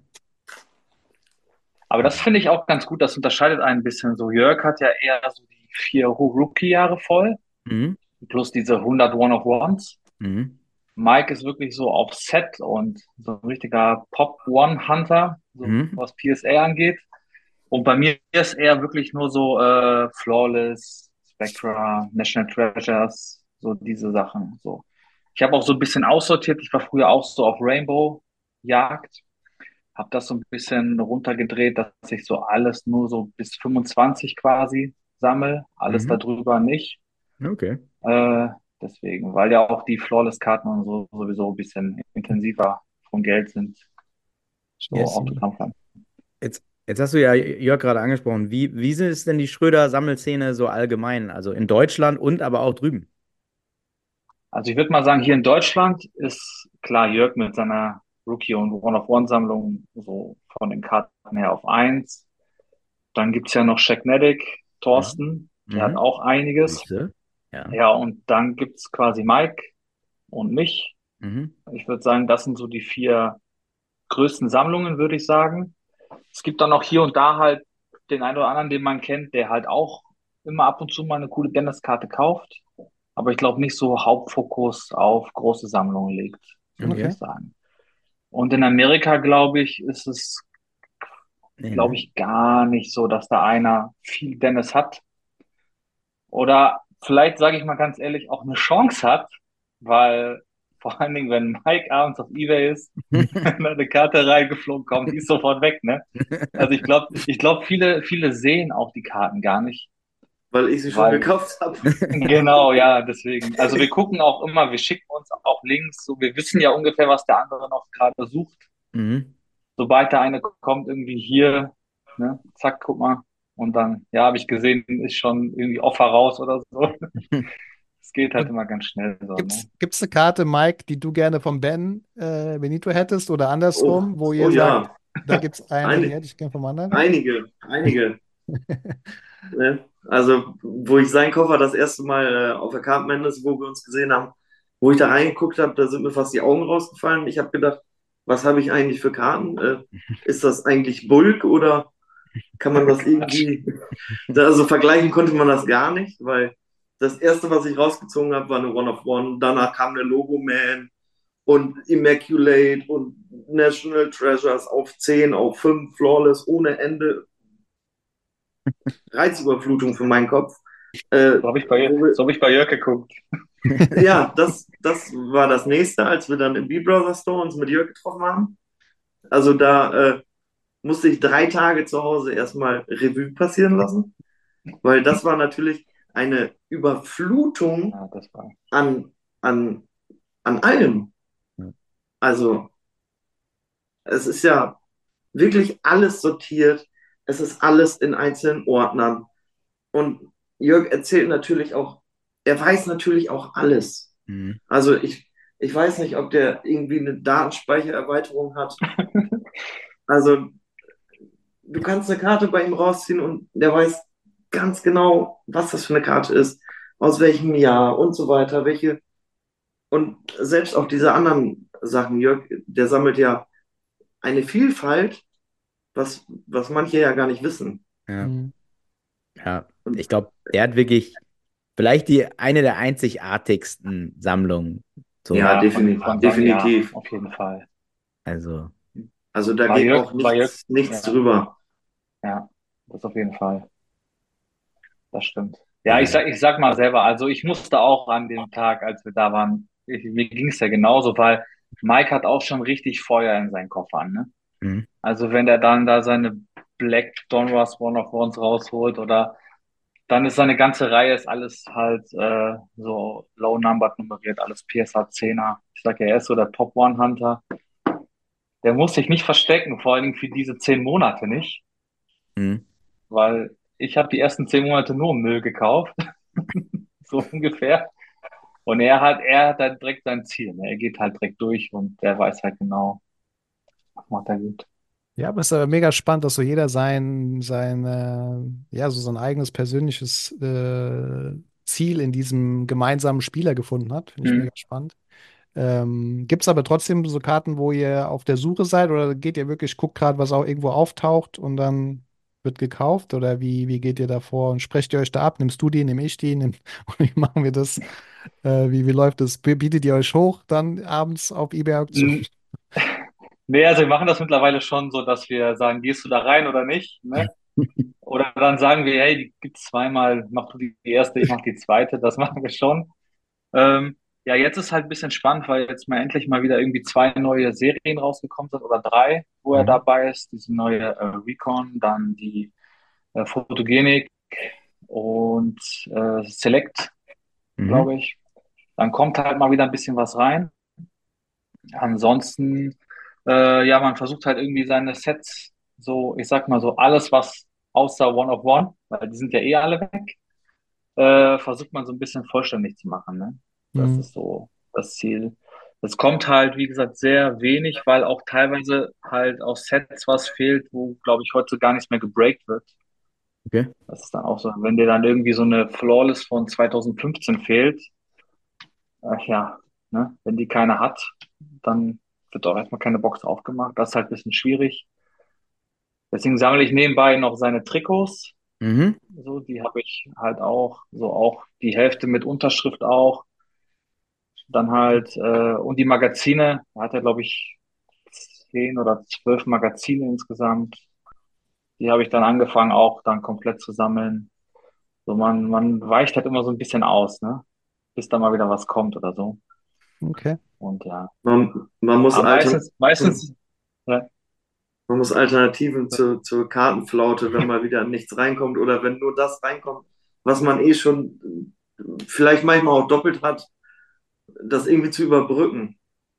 Aber das finde ich auch ganz gut, das unterscheidet einen ein bisschen. So, Jörg hat ja eher so die vier Rookie-Jahre voll, Mhm. plus diese hundert One-of-Ones. Mhm. Mike ist wirklich so auf Set und so ein richtiger Pop-One-Hunter, so Mhm. was P S A angeht. Und bei mir ist eher wirklich nur so äh, Flawless, Spectra, National Treasures, so diese Sachen. So. Ich habe auch so ein bisschen aussortiert. Ich war früher auch so auf Rainbow-Jagd, habe das so ein bisschen runtergedreht, dass ich so alles nur so bis fünfundzwanzig quasi sammel, alles Mhm. darüber nicht. Okay. Äh, deswegen, weil ja auch die Flawless-Karten und so sowieso ein bisschen intensiver von Geld sind, so Yes. Autogrammkarten. Jetzt, jetzt hast du ja Jörg gerade angesprochen. Wie, wie ist denn die Schröder-Sammelszene so allgemein? Also in Deutschland und aber auch drüben? Also ich würde mal sagen, hier in Deutschland ist klar Jörg mit seiner Rookie- und One-of-One-Sammlung so von den Karten her auf eins. Dann gibt's ja noch Shaqmatic, Mhm. Thorsten, der hat Mhm. auch einiges. Grüße. Ja. Ja, und dann gibt's quasi Mike und mich. Mhm. Ich würde sagen, das sind so die vier größten Sammlungen, würde ich sagen. Es gibt dann auch hier und da halt den einen oder anderen, den man kennt, der halt auch immer ab und zu mal eine coole Dennis-Karte kauft. Aber ich glaube nicht so Hauptfokus auf große Sammlungen legt, würde Okay. ich sagen. Und in Amerika, glaube ich, ist es, Nee, glaube ne? ich, gar nicht so, dass da einer viel Dennis hat. Oder vielleicht, sage ich mal ganz ehrlich, auch eine Chance hat, weil vor allen Dingen, wenn Mike abends auf eBay ist, wenn da eine Karte reingeflogen kommt, die ist sofort weg, ne? Also ich glaube, ich glaube, viele, viele sehen auch die Karten gar nicht, Weil ich sie schon weil, gekauft habe. genau, ja, deswegen. Also wir gucken auch immer, wir schicken uns auch Links, so wir wissen ja ungefähr, was der andere noch gerade sucht. Mhm. Sobald der eine kommt, irgendwie hier, ne, zack, guck mal. Und dann, ja, habe ich gesehen, ist schon irgendwie Offer raus oder so. Es geht halt immer ganz schnell so, ne? Gibt's, gibt's eine Karte, Mike, die du gerne von Ben äh, Benito hättest oder Oh, andersrum, wo oh ihr sagt, ja, da gibt's eine, die Eine, hätte ich gern vom anderen? einige, einige. Ne? Also, wo ich seinen Koffer das erste Mal äh, auf der Kartenmendes, wo wir uns gesehen haben, wo ich da reingeguckt habe, da sind mir fast die Augen rausgefallen. Ich habe gedacht, was habe ich eigentlich für Karten? Äh, ist das eigentlich Bulk oder kann man das Quatsch. irgendwie, da, also vergleichen konnte man das gar nicht, weil das erste, was ich rausgezogen habe, war eine One of One. Danach kam eine Logo Man und Immaculate und National Treasures auf zehn, auf fünf Flawless ohne Ende. Reizüberflutung für meinen Kopf. Äh, So habe ich bei, wo wir, so habe ich bei Jörg geguckt. ja, das, das war das nächste, als wir dann im B-Brother Store uns mit Jörg getroffen haben. Also da äh, musste ich drei Tage zu Hause erstmal Revue passieren lassen, weil das war natürlich eine Überflutung Ja, das war. an, an, an allem. Also es ist ja wirklich alles sortiert, es ist alles in einzelnen Ordnern. Und Jörg erzählt natürlich auch, er weiß natürlich auch alles. Mhm. Also ich, ich weiß nicht, ob der irgendwie eine Datenspeichererweiterung hat. Also du kannst eine Karte bei ihm rausziehen und der weiß ganz genau, was das für eine Karte ist, aus welchem Jahr und so weiter, welche. Und selbst auch diese anderen Sachen, Jörg, der sammelt ja eine Vielfalt, was, was manche ja gar nicht wissen. Ja. Hm. Ja. Und Ich glaube, der hat wirklich vielleicht die eine der einzigartigsten Sammlungen. So. ja, Ja, von, definitiv, von Sa- ja, definitiv. auf jeden Fall. Also. Also da Bei geht Jörg, auch bei Jörg, nichts, nichts ja, drüber. ja, das auf jeden Fall. Das stimmt. Ja, ich sag, ich sag mal selber, also ich musste auch an dem Tag, als wir da waren, ich, mir ging es ja genauso, weil Mike hat auch schon richtig Feuer in seinen Koffern, ne? Mhm. Also wenn der dann da seine Black Donruss One of Ones rausholt oder dann ist seine ganze Reihe ist alles halt äh, so low numbered nummeriert, alles P S A zehner. Ich sag ja, er ist so der Top One Hunter. Der muss sich nicht verstecken, vor allen Dingen für diese zehn Monate nicht, Mhm. weil ich habe die ersten zehn Monate nur Müll gekauft, so ungefähr. Und er hat, er hat halt direkt sein Ziel. Ne? Er geht halt direkt durch und der weiß halt genau, was macht er gut. Ja, aber es ist aber mega spannend, dass so jeder sein, sein, äh, ja, so sein eigenes persönliches äh, Ziel in diesem gemeinsamen Spieler gefunden hat. Finde ich mega Mhm. spannend. Ähm, gibt es aber trotzdem so Karten, wo ihr auf der Suche seid oder geht ihr wirklich, guckt gerade, was auch irgendwo auftaucht und dann wird gekauft? Oder wie, wie geht ihr da vor und sprecht ihr euch da ab? Nimmst du die, nimm ich die? Nimm, und wie machen wir das? Äh, wie, wie läuft das? Bietet ihr euch hoch dann abends auf eBay-Auktion? Mhm. Nee, also wir machen das mittlerweile schon so, dass wir sagen, gehst du da rein oder nicht, ne? Oder dann sagen wir, hey, die gibt's zweimal, mach du die erste, ich mach die zweite, das machen wir schon. Ähm, ja, jetzt ist halt ein bisschen spannend, weil jetzt mal endlich mal wieder irgendwie zwei neue Serien rausgekommen sind oder drei, wo er Mhm. dabei ist. Diese neue äh, Recon, dann die äh, Photogenik und äh, Select, Mhm. glaube ich. Dann kommt halt mal wieder ein bisschen was rein. Ansonsten, äh, ja, man versucht halt irgendwie seine Sets, so, ich sag mal so, alles, was außer One of One, weil die sind ja eh alle weg, äh, versucht man so ein bisschen vollständig zu machen, ne? Das Hm, ist so das Ziel. Es kommt halt, wie gesagt, sehr wenig, weil auch teilweise halt aus Sets was fehlt, wo, glaube ich, heute gar nichts mehr gebreakt wird. Okay. Das ist dann auch so, wenn dir dann irgendwie so eine Flawless von zwanzig fünfzehn fehlt, ach ja, ne, wenn die keiner hat, dann wird auch erstmal keine Box aufgemacht. Das ist halt ein bisschen schwierig. Deswegen sammle ich nebenbei noch seine Trikots. Mhm. So, die habe ich halt auch, so auch die Hälfte mit Unterschrift auch. Dann halt, äh, und die Magazine, da hat er, glaube ich, zehn oder zwölf Magazine insgesamt. Die habe ich dann angefangen, auch dann komplett zu sammeln. So, man, man weicht halt immer so ein bisschen aus, ne? Bis da mal wieder was kommt oder so. okay. Und ja. Man, man muss Aber meistens, Alternativen, meistens, ja, man muss Alternativen zu, zur Kartenflaute, wenn mal wieder nichts reinkommt oder wenn nur das reinkommt, was man eh schon vielleicht manchmal auch doppelt hat, das irgendwie zu überbrücken.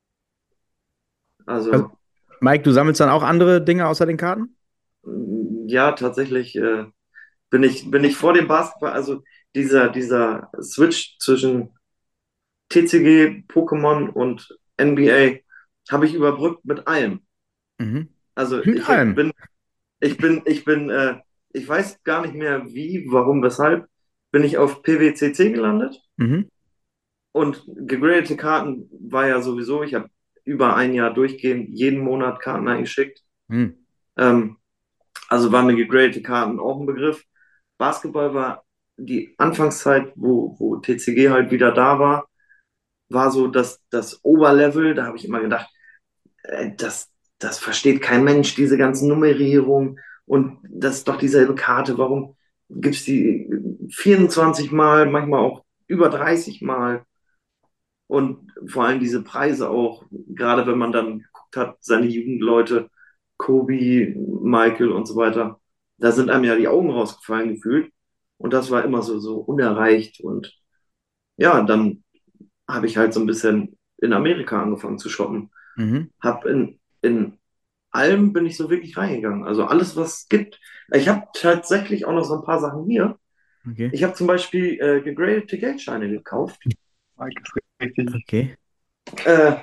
Also, Also, Mike, du sammelst dann auch andere Dinge außer den Karten? ja, tatsächlich äh, bin ich, bin ich vor dem Basketball, also dieser, dieser Switch zwischen T C G, Pokémon und N B A habe ich überbrückt mit allem. Mhm. Also Mit ich hab- allem. bin, ich bin, ich bin, äh, ich weiß gar nicht mehr wie, warum, weshalb, bin ich auf P W C C gelandet Mhm. und gegradete Karten war ja sowieso, ich habe über ein Jahr durchgehend jeden Monat Karten eingeschickt. Mhm. Ähm, also waren mir gegradete Karten auch ein Begriff. Basketball war die Anfangszeit, wo, wo T C G halt wieder da war, war so das, das Oberlevel. Da habe ich immer gedacht, äh, das, das versteht kein Mensch, diese ganzen Nummerierungen und das ist doch dieselbe Karte. Warum gibt es die vierundzwanzig Mal, manchmal auch über dreißig Mal? Und vor allem diese Preise auch, gerade wenn man dann geguckt hat, seine Jugendleute, Kobe, Michael und so weiter, da sind einem ja die Augen rausgefallen gefühlt. Und das war immer so, so unerreicht. Und ja, dann habe ich halt so ein bisschen in Amerika angefangen zu shoppen. Mhm. Hab in, in allem bin ich so wirklich reingegangen. Also alles, was es gibt. Ich habe tatsächlich auch noch so ein paar Sachen hier. Okay. Ich habe zum Beispiel äh, gegradete Geldscheine gekauft. Mike ist richtig. Okay. Äh,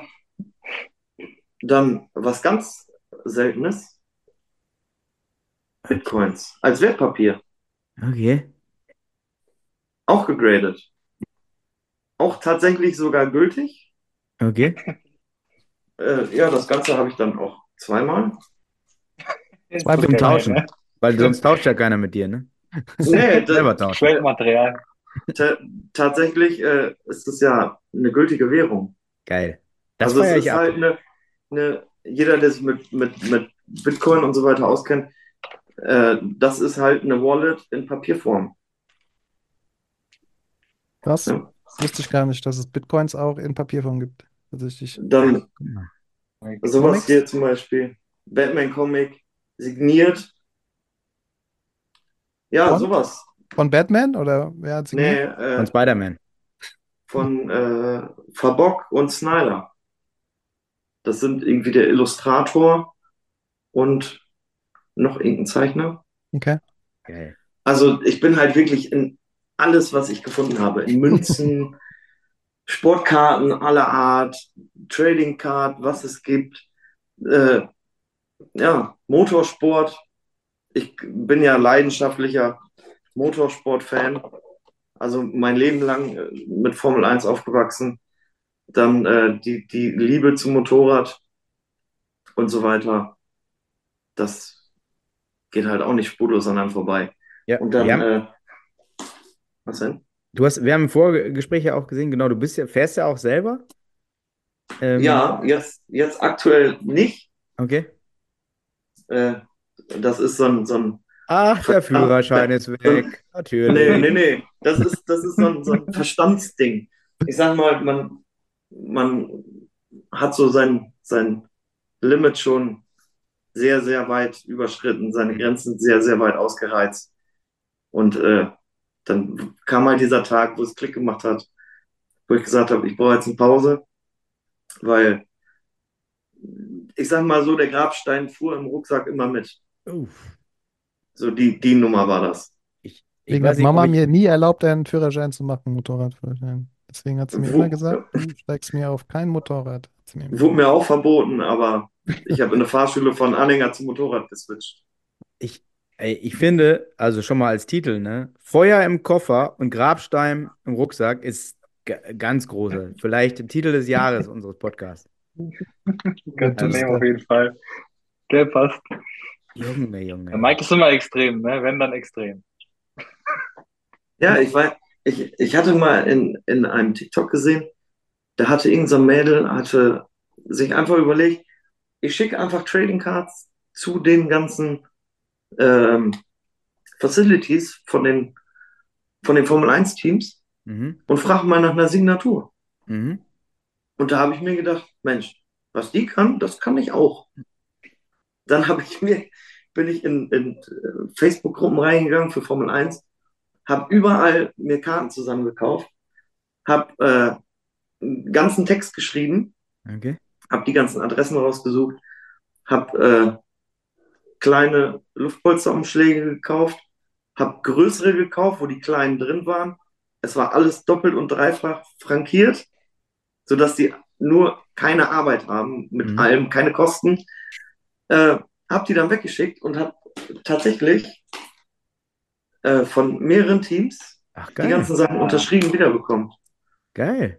Dann was ganz Seltenes, Okay. Bitcoins als Wertpapier. Okay. Auch gegradet. Auch tatsächlich sogar gültig. Okay. Äh, ja, das Ganze habe ich dann auch zweimal. Zwei Zum Bitcoin. Tauschen. Weil sonst tauscht ja keiner mit dir, ne? Nee, da, Selber tauschen. Quellmaterial. ta tatsächlich äh, ist es ja eine gültige Währung. Geil. Das Also es feiere ich ist ab. halt eine, eine jeder, der sich mit, mit, mit Bitcoin und so weiter auskennt, äh, das ist halt eine Wallet in Papierform. Das Ja. wusste ich gar nicht, dass es Bitcoins auch in Papierform gibt. Tatsächlich. Dann Guck mal. sowas Comics? hier zum Beispiel. Batman-Comic, signiert. Ja, Von? sowas. Von Batman? Oder wer hat Nee, signiert? Von äh, Spider-Man. von äh, Verbock und Snyder. Das sind irgendwie der Illustrator und noch irgendein Zeichner. Okay. Geil. Also ich bin halt wirklich in alles, was ich gefunden habe. In Münzen, Sportkarten aller Art, Trading Card, was es gibt. Äh, ja, Motorsport. Ich bin ja leidenschaftlicher Motorsport-Fan. Also mein Leben lang äh, mit Formel eins aufgewachsen. Dann äh, die, die Liebe zum Motorrad und so weiter. Das geht halt auch nicht spurlos an einem vorbei. Ja, Und wir dann, haben, äh, was denn? du hast, wir haben im Vorgespräch ja auch gesehen, genau, du bist ja, fährst ja auch selber. Ähm, Ja, jetzt, jetzt aktuell nicht. okay. Äh, Das ist so ein, so ein Ach, der Verstand, Führerschein ist so ein, weg. nee, Natürlich. nee, nee. Das ist, das ist so ein, so ein Verstandsding. Ich sag mal, man, man hat so sein, sein Limit schon sehr, sehr weit überschritten, seine Grenzen sehr, sehr weit ausgereizt. Und äh, dann kam halt dieser Tag, wo es Klick gemacht hat, wo ich gesagt habe, ich brauche jetzt eine Pause, weil ich sag mal so, der Grabstein fuhr im Rucksack immer mit. Uff. So die, die Nummer war das. Ich, ich Deswegen weiß hat nicht, ob Mama ich. mir nie erlaubt, einen Führerschein zu machen, Motorradführerschein. Deswegen hat sie mir immer Wo, gesagt, du steigst mir auf kein Motorrad. Hat sie mir immer Wurde mir auch verboten, aber ich habe in der Fahrschule von Anhänger zum Motorrad geswitcht. Ich, ey, ich finde, also schon mal als Titel, ne? Feuer im Koffer und Grabstein im Rucksack ist g- ganz große. Vielleicht Titel des Jahres unseres Podcasts. Wird Könnte nehmen düster. auf jeden Fall. Der passt. Junge, Der Junge. Mike ist immer extrem, ne? Wenn dann extrem. Ja, ich war, ich, ich hatte mal in, in einem TikTok gesehen, da hatte irgendein so ein Mädel, hatte sich einfach überlegt, ich schicke einfach Trading Cards zu den ganzen ähm, Facilities von den, von den Formel eins Teams Mhm. und frage mal nach einer Signatur. Mhm. Und da habe ich mir gedacht, Mensch, was die kann, das kann ich auch. Dann habe ich mir, bin ich in, in äh, Facebook-Gruppen reingegangen für Formel eins, habe überall mir Karten zusammengekauft, habe äh, einen ganzen Text geschrieben, Okay. habe die ganzen Adressen rausgesucht, habe äh, kleine Luftpolsterumschläge gekauft, habe größere gekauft, wo die kleinen drin waren. Es war alles doppelt und dreifach frankiert, sodass die nur keine Arbeit haben, mit Mhm. allem, keine Kosten. Äh, habe die dann weggeschickt und habe tatsächlich äh, von mehreren Teams Ach, die geil. ganzen Sachen Ja. unterschrieben wiederbekommen. Geil.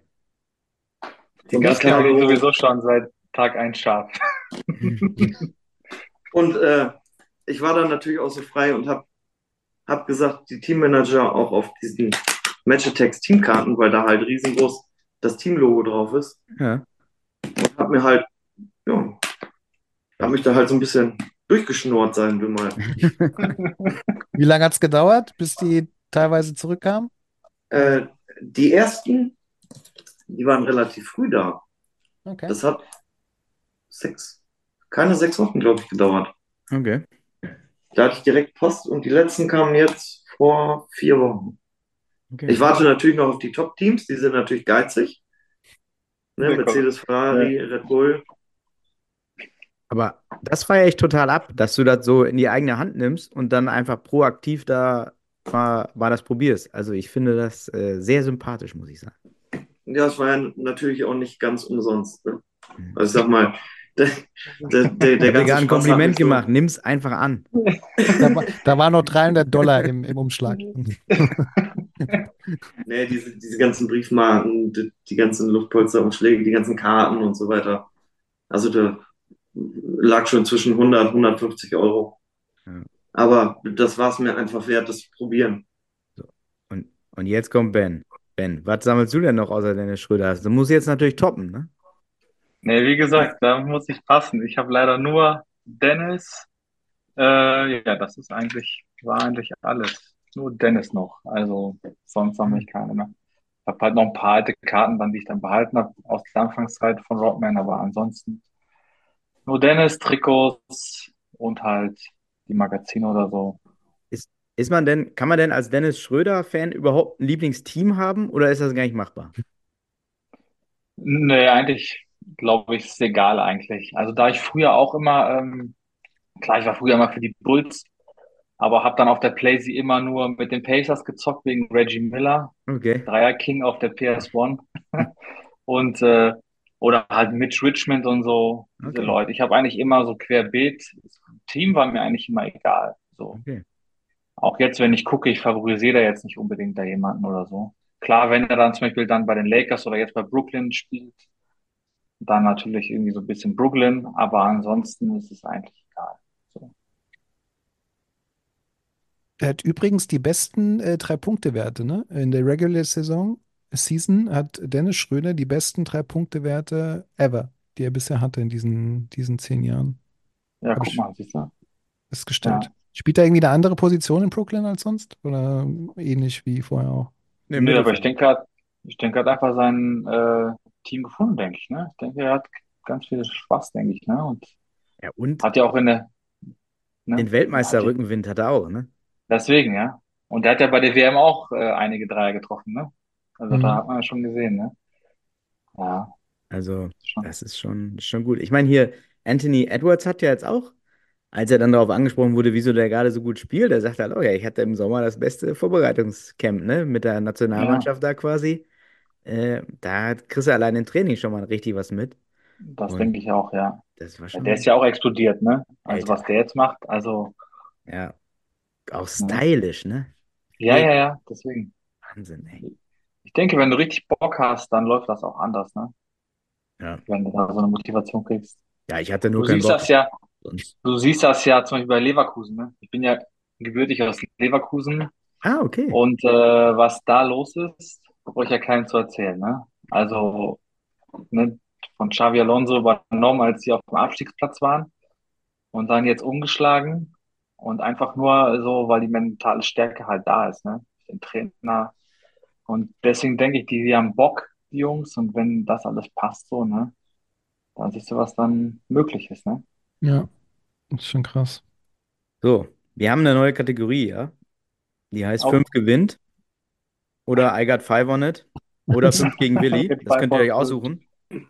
Die Von Gasken bin ich Chicago. sowieso schon seit Tag eins scharf. Und äh, ich war dann natürlich auch so frei und habe hab gesagt, die Teammanager auch auf diesen Match Attacks Teamkarten, weil da halt riesengroß das Teamlogo drauf ist. Ja. Und habe mir halt, ja, habe mich da halt so ein bisschen durchgeschnurrt, sagen wir mal. Wie lange hat es gedauert, bis die teilweise zurückkamen? Äh, die ersten, die waren relativ früh da. Okay. Das hat sechs, keine sechs Wochen, glaube ich, gedauert. Okay. Da hatte ich direkt Post und die letzten kamen jetzt vor vier Wochen. Okay. Ich warte natürlich noch auf die Top-Teams, die sind natürlich geizig. Ne? Ja, Mercedes, Ferrari, Red Bull. Aber das feiere ich total ab, dass du das so in die eigene Hand nimmst und dann einfach proaktiv da mal, mal das probierst. Also ich finde das äh, sehr sympathisch, muss ich sagen. Ja, das war ja natürlich auch nicht ganz umsonst. Ne? Mhm. Also ich sag mal, der, der, der, Ich der habe dir ganze gerade ein Spaß hat Kompliment mich so, gemacht. Nimm's einfach an. Da, war- da waren noch dreihundert Dollar im, im Umschlag. ne, diese, diese ganzen Briefmarken, die, die ganzen Luftpolsterumschläge, die ganzen Karten und so weiter. Also da lag schon zwischen hundert, hundertfünfzig Euro. Ja. Aber das war es mir einfach wert, das zu probieren. So. Und, und jetzt kommt Ben. Ben, was sammelst du denn noch außer Dennis Schröder? Du musst jetzt natürlich toppen, ne? Nee, wie gesagt, da muss ich passen. Ich habe leider nur Dennis. Äh, ja, das ist eigentlich, war eigentlich alles. Nur Dennis noch. Also sonst sammle ich keine mehr. Ich habe halt noch ein paar alte Karten dann, die ich dann behalten habe aus der Anfangszeit von Rodman, aber ansonsten nur Dennis-Trikots und halt die Magazine oder so. Ist, ist man denn, kann man denn als Dennis Schröder-Fan überhaupt ein Lieblingsteam haben oder ist das gar nicht machbar? Nee, eigentlich glaube ich, ist egal eigentlich. Also da ich früher auch immer, ähm, klar, ich war früher immer für die Bulls, aber habe dann auf der PlayStation immer nur mit den Pacers gezockt wegen Reggie Miller, Okay. Dreier King auf der P S eins und äh, oder halt Mitch Richmond und so, diese Okay. Leute. Ich habe eigentlich immer so querbeet. Team war mir eigentlich immer egal. So. Okay. Auch jetzt, wenn ich gucke, ich favorisiere da jetzt nicht unbedingt da jemanden oder so. Klar, wenn er dann zum Beispiel dann bei den Lakers oder jetzt bei Brooklyn spielt, dann natürlich irgendwie so ein bisschen Brooklyn, aber ansonsten ist es eigentlich egal. So. Er hat übrigens die besten äh, Drei-Punkte-Werte, ne? In der Regular Saison, Season hat Dennis Schröder die besten Drei-Punkte-Werte ever, die er bisher hatte in diesen, diesen zehn Jahren. Ja, Habe guck ich mal, siehst du? festgestellt. Ja. Spielt er irgendwie eine andere Position in Brooklyn als sonst? Oder ähnlich wie vorher auch? Ne, Nö, aber ich Mittelfeld. denke, er hat, ich denke, er hat einfach sein äh, Team gefunden, denke ich, ne? Ich denke, er hat ganz viel Spaß, denke ich, ne? Und Ja, und hat ja auch in der, ne? den Hat ja, Weltmeister-Rückenwind hat er auch, ne? deswegen, ja. Und er hat ja bei der W M auch äh, einige Dreier getroffen, ne? Also da Mhm. hat man ja schon gesehen, ne? Ja, Also, schon. das ist schon, schon gut. Ich meine, hier, Anthony Edwards hat ja jetzt auch, als er dann darauf angesprochen wurde, wieso der gerade so gut spielt, er sagt halt, oh ja, ich hatte im Sommer das beste Vorbereitungscamp, ne? Mit der Ja, Nationalmannschaft da quasi. Äh, da kriegst du allein im Training schon mal richtig was mit. das Und denke ich auch, ja. das war Ja, der ist schon, ja auch explodiert, ne? Also Alter. was der jetzt macht, also, Ja, auch ne? stylisch, ne? Ja, Viel ja, ja, deswegen. Wahnsinn, ey. Ich denke, wenn du richtig Bock hast, dann läuft das auch anders, ne? Ja. Wenn du da so eine Motivation kriegst. Ja, ich hatte nur Du keinen siehst Bock. das ja, Sonst. du siehst das ja zum Beispiel bei Leverkusen, ne? Ich bin ja gebürtig aus Leverkusen Ah, okay. und äh, was da los ist, brauche ich ja keinem zu erzählen, ne? Also, ne, von Xavi Alonso übernommen, als sie auf dem Abstiegsplatz waren und dann jetzt umgeschlagen und einfach nur so, weil die mentale Stärke halt da ist, ne? Den Trainer. Und deswegen denke ich, die, die haben Bock, die Jungs, und wenn das alles passt so, ne, dann siehst du, was dann möglich ist, ne? Ja, das ist schon krass. So, wir haben eine neue Kategorie, ja? Die heißt Oh, fünf gewinnt oder I got five on it oder fünf gegen Willi. mit Das könnt ihr Pfeiffer euch gut. aussuchen.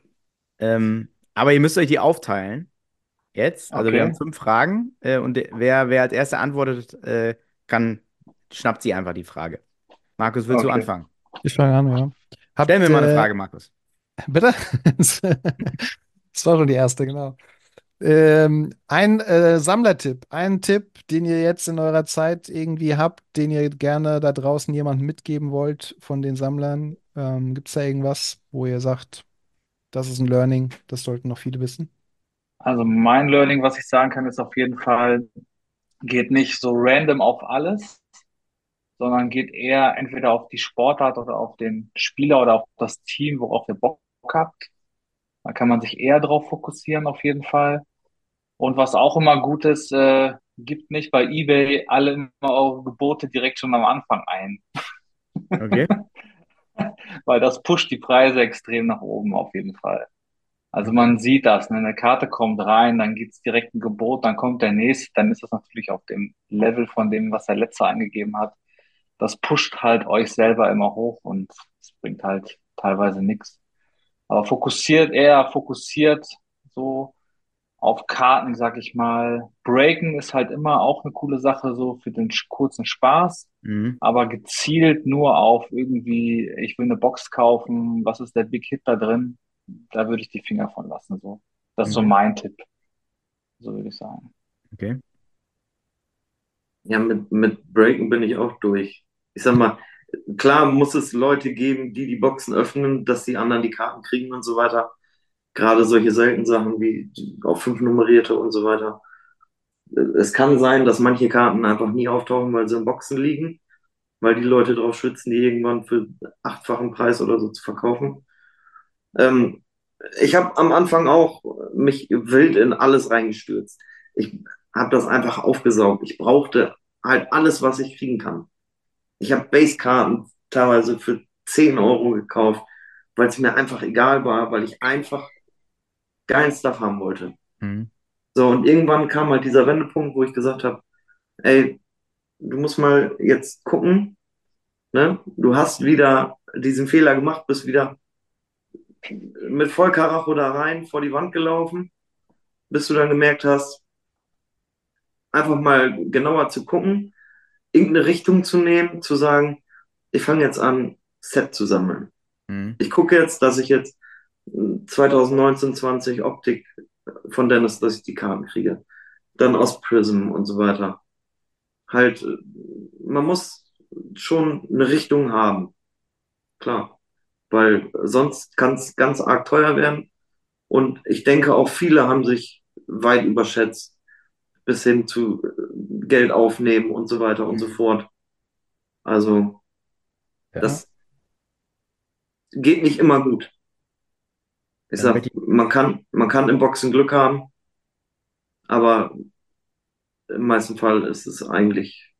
Ähm, aber ihr müsst euch die aufteilen jetzt. Also wir haben Okay, fünf Fragen äh, und der- wer, wer als erster antwortet, äh, kann, schnappt sie einfach die Frage. Markus, willst du okay, anfangen? Ich fange an, ja. Stell mir Habt, mal eine äh, Frage, Markus. bitte? Das war schon die erste, genau. Ähm, ein äh, Sammlertipp, ein Tipp, den ihr jetzt in eurer Zeit irgendwie habt, den ihr gerne da draußen jemandem mitgeben wollt von den Sammlern. Ähm, gibt es da irgendwas, wo ihr sagt, das ist ein Learning, das sollten noch viele wissen? also mein Learning, was ich sagen kann, ist auf jeden Fall, geht nicht so random auf alles, sondern geht eher entweder auf die Sportart oder auf den Spieler oder auf das Team, worauf ihr Bock habt. Da kann man sich eher drauf fokussieren, auf jeden Fall. Und was auch immer gut ist, äh, gibt nicht bei eBay alle immer eure Gebote direkt schon am Anfang ein, Okay. weil das pusht die Preise extrem nach oben, auf jeden Fall. Also man sieht das, ne? Eine Karte kommt rein, dann gibt's direkt ein Gebot, dann kommt der nächste, dann ist das natürlich auf dem Level von dem, was der letzte angegeben hat. Das pusht halt euch selber immer hoch und es bringt halt teilweise nichts. Aber fokussiert eher, fokussiert so auf Karten, sag ich mal. Breaken ist halt immer auch eine coole Sache, so für den sch- kurzen Spaß, Mhm. aber gezielt nur auf irgendwie, ich will eine Box kaufen, was ist der Big Hit da drin? Da würde ich die Finger von lassen, so. Das ist so Okay. mein Tipp, so würde ich sagen. Okay. Ja, mit, mit Breaken bin ich auch durch. Ich sag mal, klar muss es Leute geben, die die Boxen öffnen, dass die anderen die Karten kriegen und so weiter. Gerade solche seltenen Sachen wie die auf fünf nummerierte und so weiter. Es kann sein, dass manche Karten einfach nie auftauchen, weil sie in Boxen liegen, weil die Leute drauf schwitzen, die irgendwann für achtfachen Preis oder so zu verkaufen. Ähm, Ich habe am Anfang auch mich wild in alles reingestürzt. Ich habe das einfach aufgesaugt. Ich brauchte halt alles, was ich kriegen kann. Ich habe Basekarten teilweise für zehn Euro gekauft, weil es mir einfach egal war, weil ich einfach geilen Stuff haben wollte. Mhm. So, und irgendwann kam halt dieser Wendepunkt, wo ich gesagt habe, ey, du musst mal jetzt gucken, ne? Du hast wieder diesen Fehler gemacht, bist wieder mit Vollkaracho da rein vor die Wand gelaufen, bis du dann gemerkt hast, einfach mal genauer zu gucken, irgendeine Richtung zu nehmen, zu sagen, ich fange jetzt an, Set zu sammeln. Mhm. Ich gucke jetzt, dass ich jetzt zwanzig neunzehn, zwanzig Optik von Dennis, dass ich die Karten kriege. Dann aus Prism und so weiter. Halt, man muss schon eine Richtung haben. Klar. Weil sonst kann es ganz arg teuer werden. Und ich denke, auch viele haben sich weit überschätzt, bis hin zu Geld aufnehmen und so weiter und so fort. Also, Ja. das geht nicht immer gut. Ich Dann sag, möchte ich, man kann, man kann im Boxen Glück haben, aber im meisten Fall ist es eigentlich,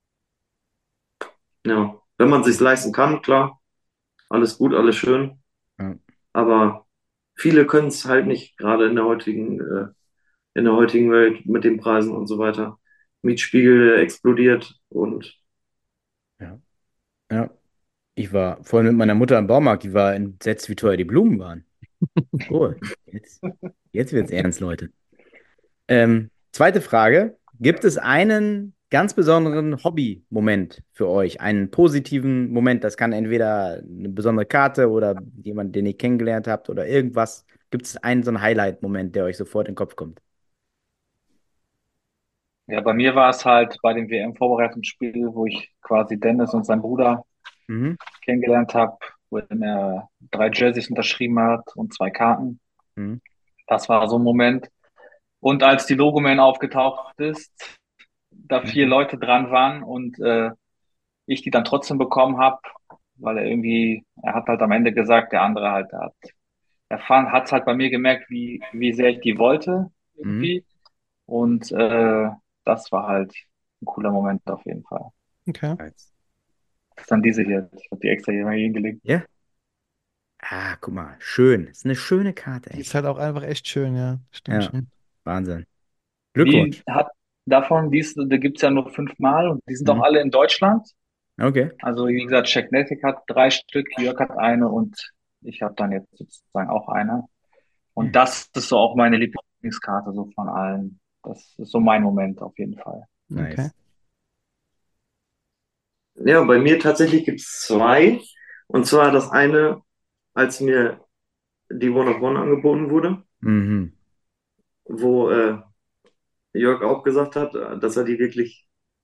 ja, wenn man sich leisten kann, klar, alles gut, alles schön, ja. aber viele können es halt nicht, gerade in der heutigen, äh, in der heutigen Welt mit den Preisen und so weiter. Mietspiegel explodiert und Ja. Ja. Ich war vorhin mit meiner Mutter im Baumarkt, die war entsetzt, wie teuer die Blumen waren. Oh, jetzt, jetzt wird's ernst, Leute. Ähm, zweite Frage. Gibt es einen ganz besonderen Hobby-Moment für euch? Einen positiven Moment? Das kann entweder eine besondere Karte oder jemand, den ihr kennengelernt habt oder irgendwas. Gibt es einen so einen Highlight-Moment, der euch sofort in den Kopf kommt? Ja, bei mir war es halt bei dem W M-Vorbereitungsspiel, wo ich quasi Dennis und seinen Bruder Mhm. kennengelernt habe, wo er drei Jerseys unterschrieben hat und zwei Karten. Mhm. Das war so ein Moment. Und als die Logoman aufgetaucht ist, da vier Mhm. Leute dran waren und äh, ich die dann trotzdem bekommen habe, weil er irgendwie, er hat halt am Ende gesagt, der andere halt hat, er hat es halt bei mir gemerkt, wie, wie sehr ich die wollte Mhm. irgendwie. Und äh, das war halt ein cooler Moment auf jeden Fall. Okay. Nice. Das ist dann diese hier. Ich habe die extra hier mal hingelegt. Ja? Ah, guck mal, schön. Ist eine schöne Karte, Die ey. ist halt auch einfach echt schön, ja. Stimmt Ja, schon. Wahnsinn. Die Glückwunsch. hat davon, die ist, da gibt's ja nur fünfmal und die sind auch Mhm. alle in Deutschland. Okay. Also wie gesagt, Checknetic hat drei Stück, Jörg hat eine und ich habe dann jetzt sozusagen auch eine. Und Hm. das ist so auch meine Lieblingskarte so von allen. Das ist so mein Moment auf jeden Fall. Okay. Nice. ja, bei mir tatsächlich gibt es zwei. Und zwar das eine, als mir die One of One angeboten wurde, Mhm. wo äh, Jörg auch gesagt hat, dass er die wirklich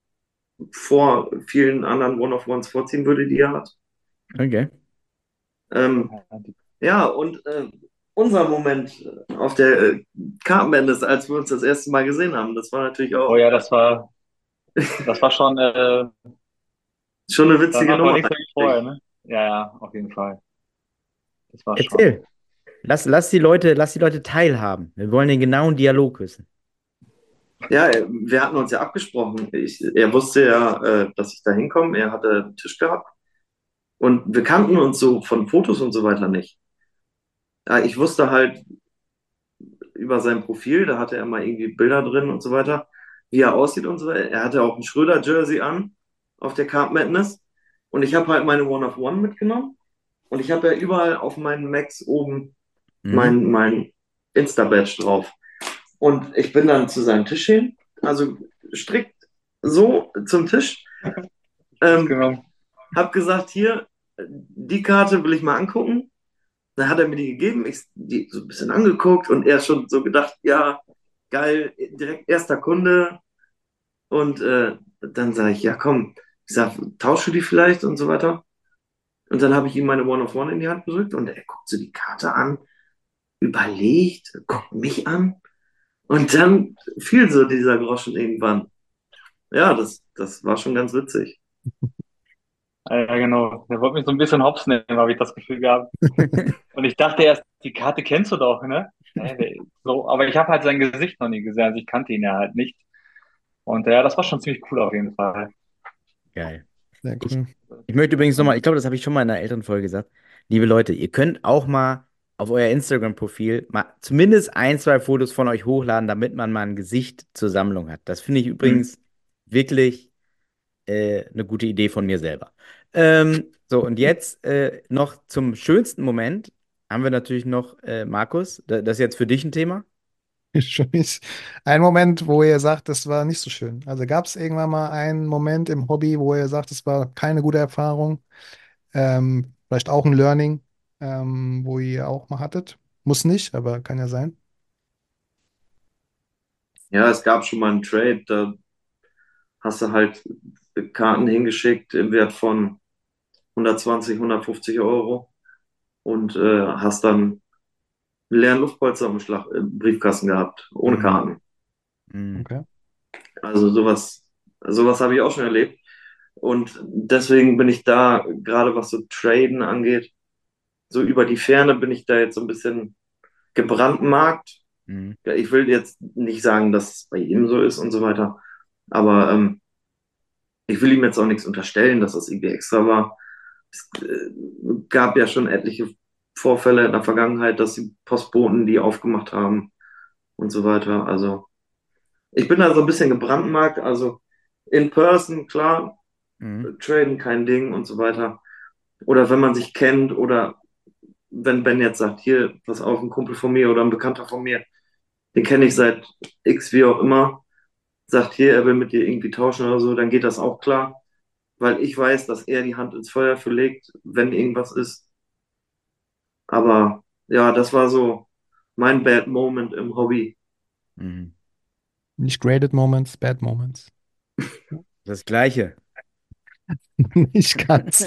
vor vielen anderen One-of-Ones vorziehen würde, die er hat. Okay. Ähm, Ja, die- ja, und äh, unser Moment auf der äh, Carpendale, als wir uns das erste Mal gesehen haben, das war natürlich Oh auch ja, das war, das war schon, äh, schon eine witzige danach war Nummer nichts mehr wie vorher, eigentlich. ne? Ja, ja, auf jeden Fall. Das war schon. Erzähl. Lass, lass die Leute, lass die Leute teilhaben. Wir wollen den genauen Dialog wissen. Ja, äh, wir hatten uns ja abgesprochen. Ich, er wusste ja, äh, dass ich da hinkomme. Er hatte einen Tisch gehabt. Und wir kannten uns so von Fotos und so weiter nicht. Ja, ich wusste halt über sein Profil, da hatte er mal irgendwie Bilder drin und so weiter, wie er aussieht und so weiter. Er hatte auch ein Schröder-Jersey an auf der Carp Madness. Und ich habe halt meine One of One mitgenommen. Und ich habe ja überall auf meinen Macs oben Mhm. mein, mein Insta-Badge drauf. Und ich bin dann zu seinem Tisch hin, also strikt so zum Tisch. Ähm, Genau. hab gesagt, hier, die Karte will ich mal angucken. Dann hat er mir die gegeben, ich die so ein bisschen angeguckt und er schon so gedacht, ja, geil, direkt erster Kunde. Und äh, dann sage ich, ja komm, ich sag, tausche die vielleicht und so weiter. Und dann habe ich ihm meine One of One in die Hand gedrückt und er guckt so die Karte an, überlegt, guckt mich an und dann fiel so dieser Groschen irgendwann. Ja, das, das war schon ganz witzig. Ja, ja, genau. Der wollte mich so ein bisschen hops nehmen, habe ich das Gefühl gehabt. Und ich dachte erst, die Karte kennst du doch, ne? Nee, der- So, aber ich habe halt sein Gesicht noch nie gesehen, also ich kannte ihn ja halt nicht. Und ja, das war schon ziemlich cool auf jeden Fall. Geil. Sehr Ich, cool. ich möchte übrigens nochmal, ich glaube, das habe ich schon mal in einer älteren Folge gesagt. Liebe Leute, ihr könnt auch mal auf euer Instagram-Profil mal zumindest ein, zwei Fotos von euch hochladen, damit man mal ein Gesicht zur Sammlung hat. Das finde ich Hm. übrigens wirklich äh, eine gute Idee von mir selber. Ähm, so, und jetzt äh, noch zum schönsten Moment haben wir natürlich noch äh, Markus. Da, das ist jetzt für dich ein Thema. Für mich ein Moment, wo ihr sagt, das war nicht so schön. Also gab es irgendwann mal einen Moment im Hobby, wo ihr sagt, es war keine gute Erfahrung? Ähm, vielleicht auch ein Learning, ähm, wo ihr auch mal hattet? Muss nicht, aber kann ja sein. Ja, es gab schon mal einen Trade, da hast du halt Karten hingeschickt im Wert von hundertzwanzig, hundertfünfzig Euro und äh, hast dann einen leeren Luftpolster im, Schlag, im Briefkasten gehabt, ohne Mhm. Karten. Mhm. Okay. Also sowas, sowas habe ich auch schon erlebt. Und deswegen bin ich da, gerade was so Traden angeht, so über die Ferne bin ich da jetzt so ein bisschen gebrandmarkt. Mhm. Ja, ich will jetzt nicht sagen, dass es bei ihm so ist und so weiter, aber ähm, ich will ihm jetzt auch nichts unterstellen, dass das irgendwie extra war. Es äh, gab ja schon etliche Vorfälle in der Vergangenheit, dass die Postboten die aufgemacht haben und so weiter. Also ich bin da so ein bisschen gebrandmarkt. Also in person, klar, Mhm. traden kein Ding und so weiter. Oder wenn man sich kennt oder wenn Ben jetzt sagt, hier, pass auf, ein Kumpel von mir oder ein Bekannter von mir, den kenne ich seit X, wie auch immer, sagt hier, er will mit dir irgendwie tauschen oder so, dann geht das auch klar, weil ich weiß, dass er die Hand ins Feuer für legt, wenn irgendwas ist. Aber ja, das war so mein Bad Moment im Hobby. Mhm. Nicht graded Moments, bad Moments. Das Gleiche. Nicht ganz.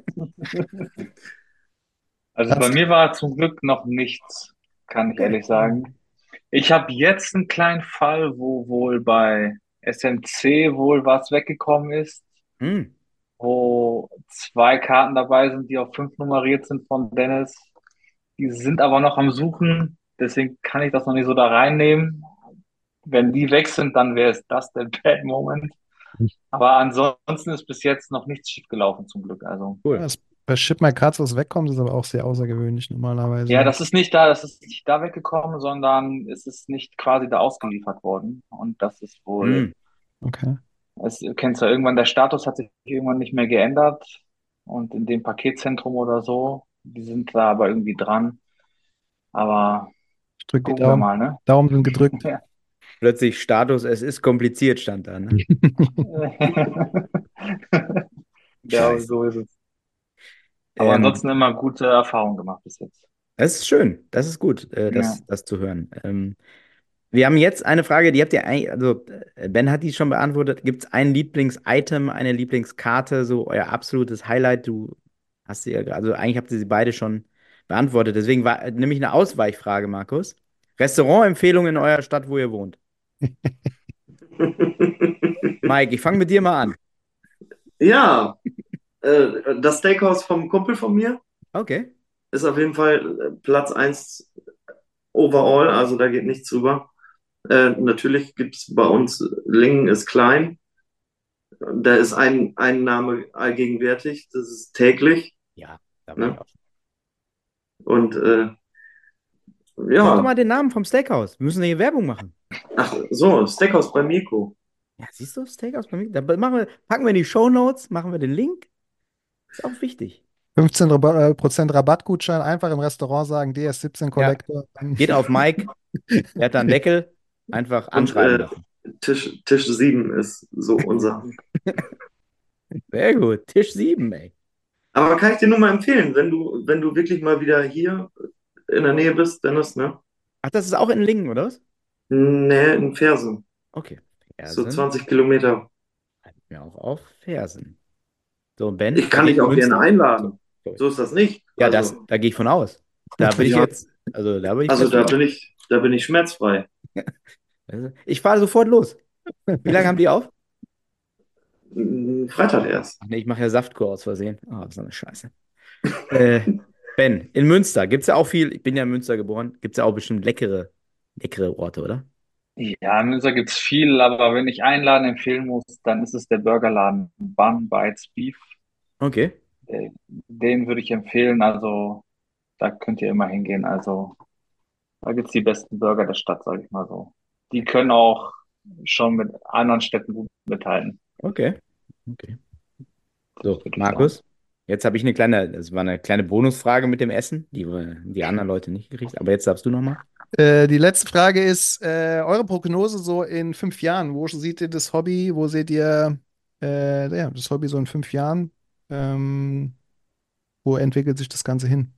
Also bei Hast mir war zum Glück noch nichts, kann ich Okay. ehrlich sagen. Ich habe jetzt einen kleinen Fall, wo wohl bei S M C wohl was weggekommen ist, Mhm. wo zwei Karten dabei sind, die auf fünf nummeriert sind von Dennis. Die sind aber noch am Suchen, deswegen kann ich das noch nicht so da reinnehmen. Wenn die weg sind, dann wäre es das der Bad Moment. Aber ansonsten ist bis jetzt noch nichts schief gelaufen, zum Glück. Also, Cool. dass bei Ship My Cards was wegkommt, ist aber auch sehr außergewöhnlich ja, normalerweise. das ist nicht da, das ist nicht da weggekommen, sondern es ist nicht quasi da ausgeliefert worden. Und das ist wohl, Mhm. Okay. es kennst du ja irgendwann, der Status hat sich irgendwann nicht mehr geändert. Und in dem Paketzentrum oder so, die sind da aber irgendwie dran. Aber Ich drücke die gucken wir Daumen. mal, ne? Daumen sind gedrückt. Ja. Plötzlich Status, es ist kompliziert, stand da, ne? Ja, Scheiße. so ist es. Aber Ähm, ansonsten immer gute Erfahrungen gemacht bis jetzt. das ist schön, das ist gut, äh, Ja. das, das zu hören. Ähm, wir haben jetzt eine Frage, die habt ihr eigentlich, also äh, Ben hat die schon beantwortet. Gibt es ein Lieblings-Item, eine Lieblingskarte, so euer absolutes Highlight? Du hast sie ja, also eigentlich habt ihr sie beide schon beantwortet. Deswegen war äh, nämlich eine Ausweichfrage, Markus. Restaurantempfehlungen in eurer Stadt, wo ihr wohnt. Mike, ich fange mit dir mal an. Ja, äh, das Steakhouse vom Kumpel von mir Okay. ist auf jeden Fall äh, Platz eins overall, also da geht nichts drüber. Äh, natürlich gibt es bei uns, Lingen ist klein, da ist ein, ein Name allgegenwärtig, das ist täglich. Ja, da war ich Ne? auch. Und äh, Sag doch mal ja, den Namen vom Steakhouse. Wir müssen hier Werbung machen. ach so, Steakhouse bei Miko. Ja, siehst du, Steakhouse bei mir? Da machen wir, packen wir in die Shownotes, machen wir den Link. Ist auch wichtig. fünfzehn Raba- äh, Prozent Rabattgutschein, einfach im Restaurant sagen, D S siebzehn Ja, Kollektor. geht auf Mike, der hat da einen Deckel, einfach Und anschreiben äh, lassen. Tisch, Tisch sieben ist so unser. Sehr gut. Tisch sieben, ey. Aber kann ich dir nur mal empfehlen, wenn du, wenn du wirklich mal wieder hier in der Nähe bist, Dennis, ne? Ach, das ist auch in Lingen, oder was? Nee, in Fersen. Okay. So Fersen. zwanzig Kilometer. Schreiben wir auch auf Fersen. So, und Ben, Ich bei kann dir dich in auch gerne Münster? So, einladen. sorry. So ist das nicht. Ja, das, Also, da gehe ich von aus. Da bin ich ja, jetzt, also da bin ich also fest da von aus. bin ich, da bin ich schmerzfrei. Also, ich fahre sofort los. Wie lange haben die auf? Mm, Freitag erst. Ach nee, ich mache ja Saftkur aus Versehen. Oh, so eine Scheiße. Äh, Ben, in Münster gibt es ja auch viel, ich bin ja in Münster geboren, gibt es ja auch bestimmt leckere, leckere Orte, oder? Ja, in Münster gibt's viel, aber wenn ich einen Laden empfehlen muss, dann ist es der Burgerladen Bun Bites Beef. Okay. Äh, Den würde ich empfehlen. Also da könnt ihr immer hingehen. Also da gibt's die besten Burger der Stadt, sage ich mal so. Die können auch schon mit anderen Städten gut mithalten, Okay. Okay. das So, würde ich sagen. Markus, jetzt habe ich eine kleine, es war eine kleine Bonusfrage mit dem Essen, die wir- die anderen Leute nicht gekriegt, aber jetzt darfst du nochmal. Äh, die letzte Frage ist, äh, eure Prognose so in fünf Jahren. Wo seht ihr das Hobby? Wo seht ihr äh, ja, das Hobby so in fünf Jahren? Ähm, wo entwickelt sich das Ganze hin?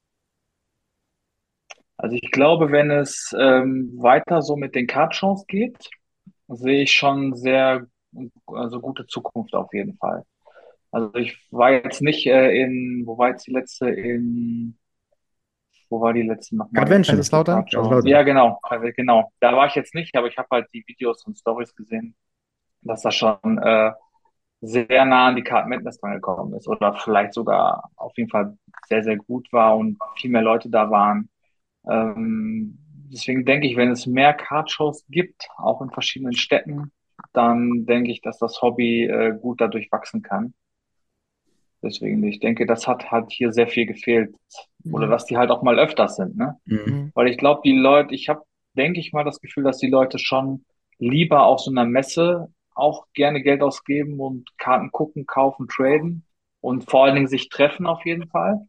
Also ich glaube, wenn es ähm, weiter so mit den Kartshows geht, sehe ich schon sehr, also gute Zukunft auf jeden Fall. Also ich war jetzt nicht äh, in, wo war jetzt die letzte in, wo war die letzte nochmal jetzt, die Cardvention. letzte Kaiserslautern? Cardshow? Kaiserslautern. Ja, genau, also genau. Da war ich jetzt nicht, aber ich habe halt die Videos und Stories gesehen, dass das schon äh, sehr nah an die Card Madness dran gekommen ist oder vielleicht sogar auf jeden Fall sehr, sehr gut war und viel mehr Leute da waren. Ähm, deswegen denke ich, wenn es mehr Kartshows gibt, auch in verschiedenen Städten, dann denke ich, dass das Hobby äh, gut dadurch wachsen kann. Deswegen, ich denke, das hat halt hier sehr viel gefehlt. Oder Mhm. dass die halt auch mal öfters sind, ne? Mhm. Mhm. Weil ich glaube, die Leute, ich habe, denke ich mal, das Gefühl, dass die Leute schon lieber auf so einer Messe auch gerne Geld ausgeben und Karten gucken, kaufen, traden und vor allen Dingen sich treffen auf jeden Fall,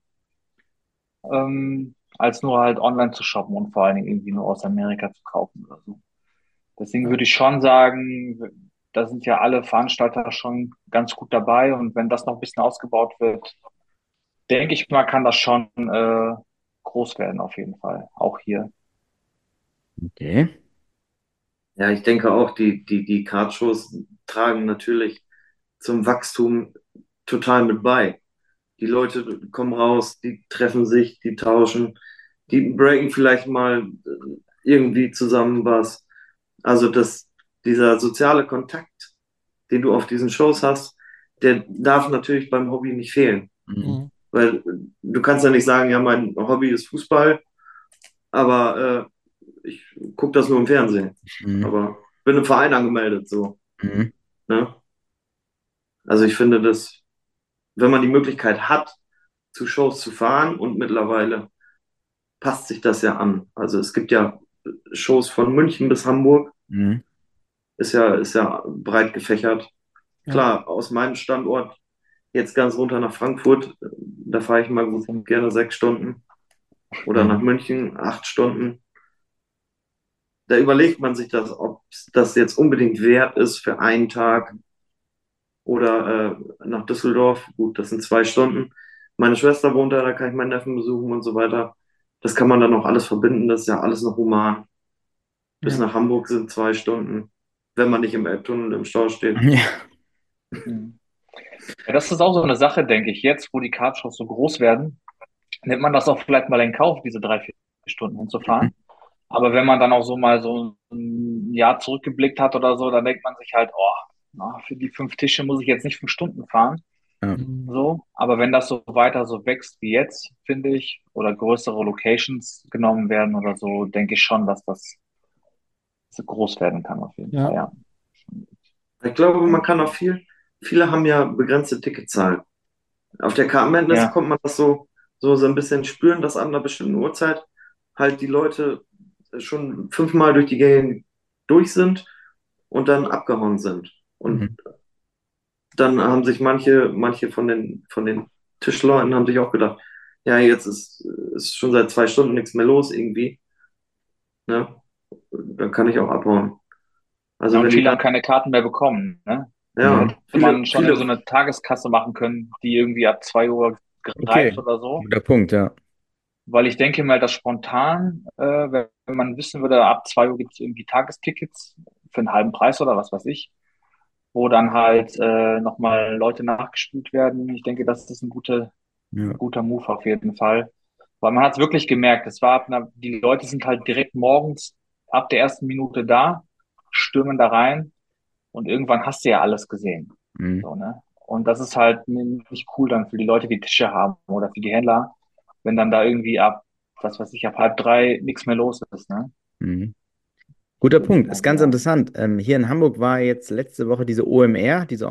ähm, als nur halt online zu shoppen und vor allen Dingen irgendwie nur aus Amerika zu kaufen oder so. Deswegen Ja. würde ich schon sagen, da sind ja alle Veranstalter schon ganz gut dabei und wenn das noch ein bisschen ausgebaut wird, denke ich mal, kann das schon äh, groß werden auf jeden Fall, auch hier. Okay. Ja, ich denke auch, die, die, die Kartshows tragen natürlich zum Wachstum total mit bei. Die Leute kommen raus, die treffen sich, die tauschen, die breaken vielleicht mal äh, irgendwie zusammen was. Also das, dieser soziale Kontakt, den du auf diesen Shows hast, der darf natürlich beim Hobby nicht fehlen. Mhm. Mhm. Weil äh, du kannst ja nicht sagen, ja, mein Hobby ist Fußball, aber äh, ich gucke das nur im Fernsehen. Mhm. Aber bin im Verein angemeldet, so. Mhm. Ne? Also ich finde, dass, wenn man die Möglichkeit hat, zu Shows zu fahren und mittlerweile passt sich das ja an. Also es gibt ja Shows von München bis Hamburg, Mhm. ist ja, ist ja breit gefächert. Ja. Klar, aus meinem Standort jetzt ganz runter nach Frankfurt, da fahre ich mal Das gut, sind, gerne sechs Stunden oder nach Mhm. München acht Stunden. Da überlegt man sich das, ob das jetzt unbedingt wert ist für einen Tag oder äh, nach Düsseldorf. Gut, das sind zwei Stunden. Meine Schwester wohnt da, da kann ich meinen Neffen besuchen und so weiter. Das kann man dann noch alles verbinden, das ist ja alles noch human. Bis Ja. nach Hamburg sind zwei Stunden, wenn man nicht im Elbtunnel im Stau steht. Ja. hm. Ja, das ist auch so eine Sache, denke ich. Jetzt, wo die Kartshows so groß werden, nimmt man das auch vielleicht mal in Kauf, diese drei, vier Stunden Mhm. hinzufahren. Aber wenn man dann auch so mal so ein Jahr zurückgeblickt hat oder so, dann denkt man sich halt, oh, na, für die fünf Tische muss ich jetzt nicht fünf Stunden fahren. Ja. Mhm. So. Aber wenn das so weiter so wächst wie jetzt, finde ich, oder größere Locations genommen werden oder so, denke ich schon, dass das so groß werden kann, auf jeden Fall, Ja. ja. Ich glaube, man Denke ich kann auch schon. viel, viele haben ja begrenzte Ticketzahlen. Auf der Card Madness Ja. kommt man das so, so, so ein bisschen spüren, dass an einer bestimmten Uhrzeit halt die Leute schon fünfmal durch die Gegend durch sind und dann abgehauen sind. Und Mhm. dann haben sich manche, manche von den, von den Tischleuten haben sich auch gedacht, ja, jetzt ist, ist schon seit zwei Stunden nichts mehr los irgendwie. Ne? Dann kann ich auch abhauen. Ja, Also und wenn die viele dann, haben keine Karten mehr bekommen, ne? Da Mhm. ja, hätte viele, man schon irgendwie so viele, eine Tageskasse machen können, die irgendwie ab zwei Uhr greift Okay. oder so. Guter Punkt, ja. Weil ich denke mal, dass spontan, äh, wenn wenn man wissen würde, ab zwei Uhr gibt es irgendwie Tagestickets für einen halben Preis oder was weiß ich, wo dann halt äh, nochmal Leute nachgespült werden. Ich denke, das ist ein guter, Ja. guter Move auf jeden Fall. Weil man hat es wirklich gemerkt, es war ab einer, die Leute sind halt direkt morgens ab der ersten Minute da, stürmen da rein und irgendwann hast du ja alles gesehen. Mhm. So, ne? Und das ist halt nicht cool dann für die Leute, die Tische haben oder für die Händler, wenn dann da irgendwie ab, was weiß ich, ab halb drei nichts mehr los ist, ne? Mhm. Guter Punkt. Ist ganz interessant. Ähm, hier in Hamburg war jetzt letzte Woche diese O M R, diese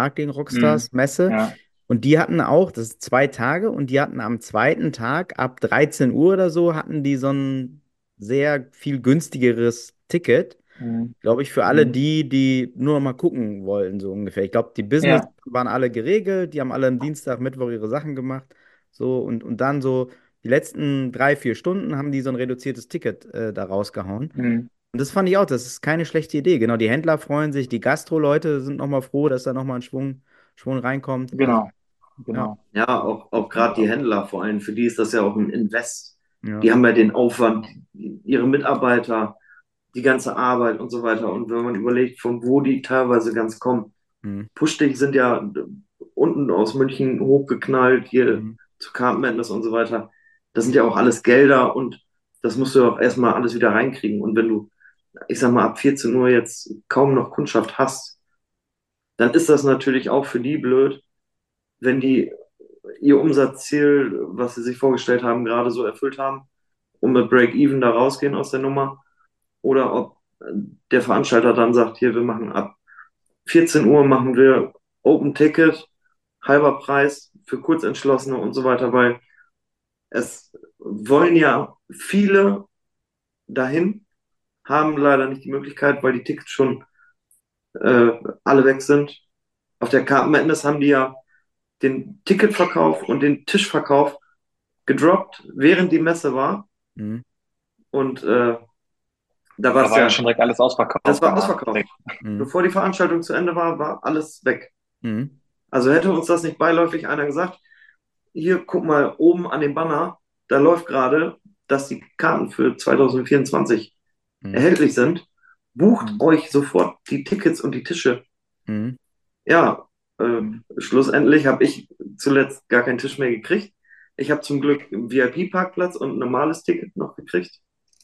Mhm. Online-Marketing-Rockstars-Messe. Ja. Und die hatten auch, das ist zwei Tage, und die hatten am zweiten Tag ab dreizehn Uhr oder so, hatten die so ein sehr viel günstigeres Ticket, Mhm. glaube ich, für alle Mhm. die, die nur noch mal gucken wollen, so ungefähr. Ich glaube, die Business Ja. waren alle geregelt, die haben alle am Dienstag, Mittwoch ihre Sachen gemacht. So, und, und dann so die letzten drei, vier Stunden haben die so ein reduziertes Ticket äh, da rausgehauen. Mhm. Und das fand ich auch, das ist keine schlechte Idee. Genau, die Händler freuen sich, die Gastro-Leute sind nochmal froh, dass da nochmal ein Schwung, Schwung reinkommt. Also, Genau. ja, Genau. Ja, auch, auch gerade die Händler vor allem, für die ist das ja auch ein Invest. ja. Die haben ja den Aufwand, ihre Mitarbeiter, die ganze Arbeit und so weiter. Und wenn man überlegt, von wo die teilweise ganz kommen. Mhm. Pushtig sind ja unten aus München hochgeknallt, hier Mhm. zu Carp Madness und so weiter. Das sind ja auch alles Gelder und das musst du auch erstmal alles wieder reinkriegen. Und wenn du, ich sag mal, ab vierzehn Uhr jetzt kaum noch Kundschaft hast, dann ist das natürlich auch für die blöd, wenn die ihr Umsatzziel, was sie sich vorgestellt haben, gerade so erfüllt haben und mit Break-Even da rausgehen aus der Nummer. Oder ob der Veranstalter dann sagt, hier, wir machen ab vierzehn Uhr machen wir Open Ticket, halber Preis für Kurzentschlossene und so weiter, weil es wollen ja viele dahin, haben leider nicht die Möglichkeit, weil die Tickets schon äh, alle weg sind. Auf der Carp Madness haben die ja den Ticketverkauf und den Tischverkauf gedroppt, während die Messe war. Mhm. Und äh, da war Da es war ja ja, schon direkt alles das ausverkauft war danach. ausverkauft. Direkt. Mhm. Bevor die Veranstaltung zu Ende war, war alles weg. Mhm. Also hätte uns das nicht beiläufig einer gesagt, hier, guck mal, oben an dem Banner, da läuft gerade, dass die Karten für zwanzig vierundzwanzig Mhm. erhältlich sind. Bucht Mhm. euch sofort die Tickets und die Tische. Mhm. Ja, äh, Mhm. schlussendlich habe ich zuletzt gar keinen Tisch mehr gekriegt. Ich habe zum Glück einen V I P-Parkplatz und ein normales Ticket noch gekriegt.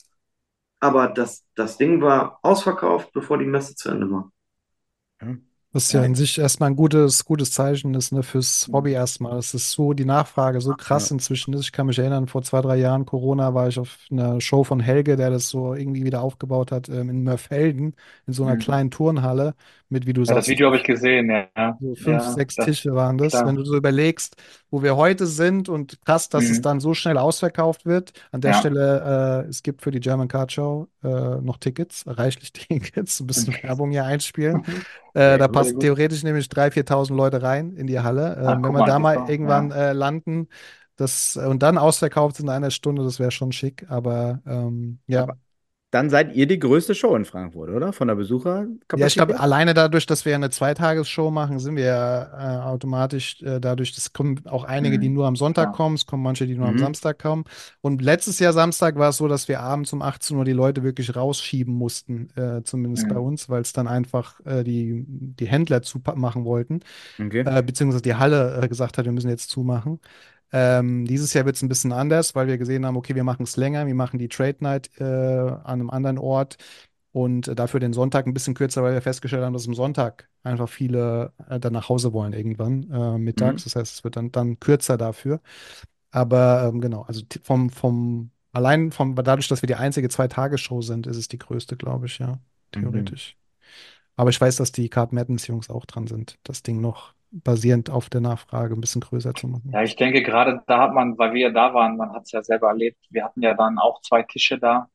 Aber das, das Ding war ausverkauft, bevor die Messe zu Ende war. Ja. Was ja Ja. an sich erstmal ein gutes, gutes Zeichen ist, ne, fürs Mhm. Hobby erstmal. Es ist so, die Nachfrage so krass Ja. inzwischen ist. Ich kann mich erinnern, vor zwei, drei Jahren Corona war ich auf einer Show von Helge, der das so irgendwie wieder aufgebaut hat, ähm, in Mörfelden, in so einer Mhm. kleinen Turnhalle mit, wie du Ja, das sagst, Video habe ich gesehen, ja. Ja, so fünf, ja, sechs das, Tische waren das. Wenn klar. du so überlegst, wo wir heute sind und krass, dass es Mhm. dann so schnell ausverkauft wird. An der Ja. Stelle, äh, es gibt für die German Card Show äh, noch Tickets, reichlich Tickets, ein bisschen Werbung hier einspielen. Äh, Sehr da gut. Sehr passen gut. theoretisch nämlich dreitausend, viertausend Leute rein in die Halle. Ah, Ähm, wenn guck wir mal, da siehst mal du? irgendwann Ja. äh, landen, das, und dann ausverkauft sind in einer Stunde, das wäre schon schick. Aber ähm, ja. Aber dann seid ihr die größte Show in Frankfurt, oder? Von der Ja, ich glaube, Besucherkapazität? alleine dadurch, dass wir eine Zweitagesshow machen, sind wir ja äh, automatisch äh, dadurch, es kommen auch einige, die Mhm. nur am Sonntag Klar. kommen, es kommen manche, die nur am Mhm. Samstag kommen. Und letztes Jahr Samstag war es so, dass wir abends um achtzehn Uhr die Leute wirklich rausschieben mussten, äh, zumindest bei Mhm. uns, weil es dann einfach äh, die, die Händler zumachen wollten, Okay. äh, beziehungsweise die Halle äh, gesagt hat, wir müssen jetzt zumachen. Ähm, dieses Jahr wird es ein bisschen anders, weil wir gesehen haben, okay, wir machen es länger, wir machen die Trade Night äh, an einem anderen Ort und äh, dafür den Sonntag ein bisschen kürzer, weil wir festgestellt haben, dass am Sonntag einfach viele äh, dann nach Hause wollen irgendwann äh, mittags. Mhm. Das heißt, es wird dann, dann kürzer dafür. Aber ähm, genau, also t- vom, vom, allein vom, dadurch, dass wir die einzige Zwei-Tage-Show sind, ist es die größte, glaube ich, ja, Mhm. theoretisch. Aber ich weiß, dass die Carp Madness Jungs auch dran sind, das Ding noch basierend auf der Nachfrage ein bisschen größer zu machen. Ja, ich denke, gerade da hat man, weil wir ja da waren, man hat es ja selber erlebt, wir hatten ja dann auch zwei Tische da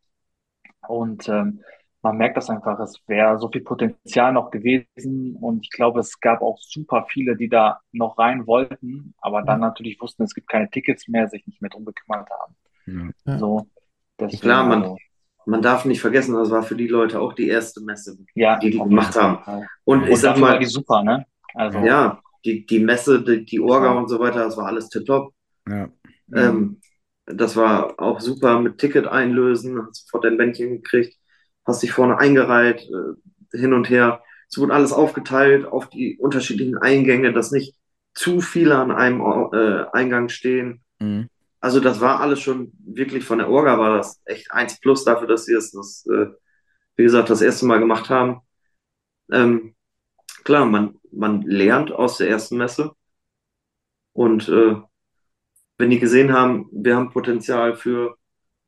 und ähm, man merkt das einfach, es wäre so viel Potenzial noch gewesen und ich glaube, es gab auch super viele, die da noch rein wollten, aber dann Ja, natürlich wussten, es gibt keine Tickets mehr, sich nicht mehr drum gekümmert haben. Ja. ja, So, Klar, deswegen man, also, man darf nicht vergessen, das war für die Leute auch die erste Messe, ja, die die auf jeden gemacht haben. Fall. Und ich Und sag dafür war die mal, super, ne? Also, ja, die, die Messe, die, die das Orga war, und so weiter, das war alles tipptopp. Ja. mh, Ähm, das war auch super mit Ticket einlösen, hast sofort dein Bändchen gekriegt, hast dich vorne eingereiht, äh, hin und her. Es wurde alles aufgeteilt auf die unterschiedlichen Eingänge, dass nicht zu viele an einem äh, Eingang stehen. Mhm. Also das war alles schon wirklich von der Orga war das echt eins plus dafür, dass sie es, das, äh, wie gesagt, das erste Mal gemacht haben. Ähm, klar, man, man lernt aus der ersten Messe und äh, wenn die gesehen haben, wir haben Potenzial für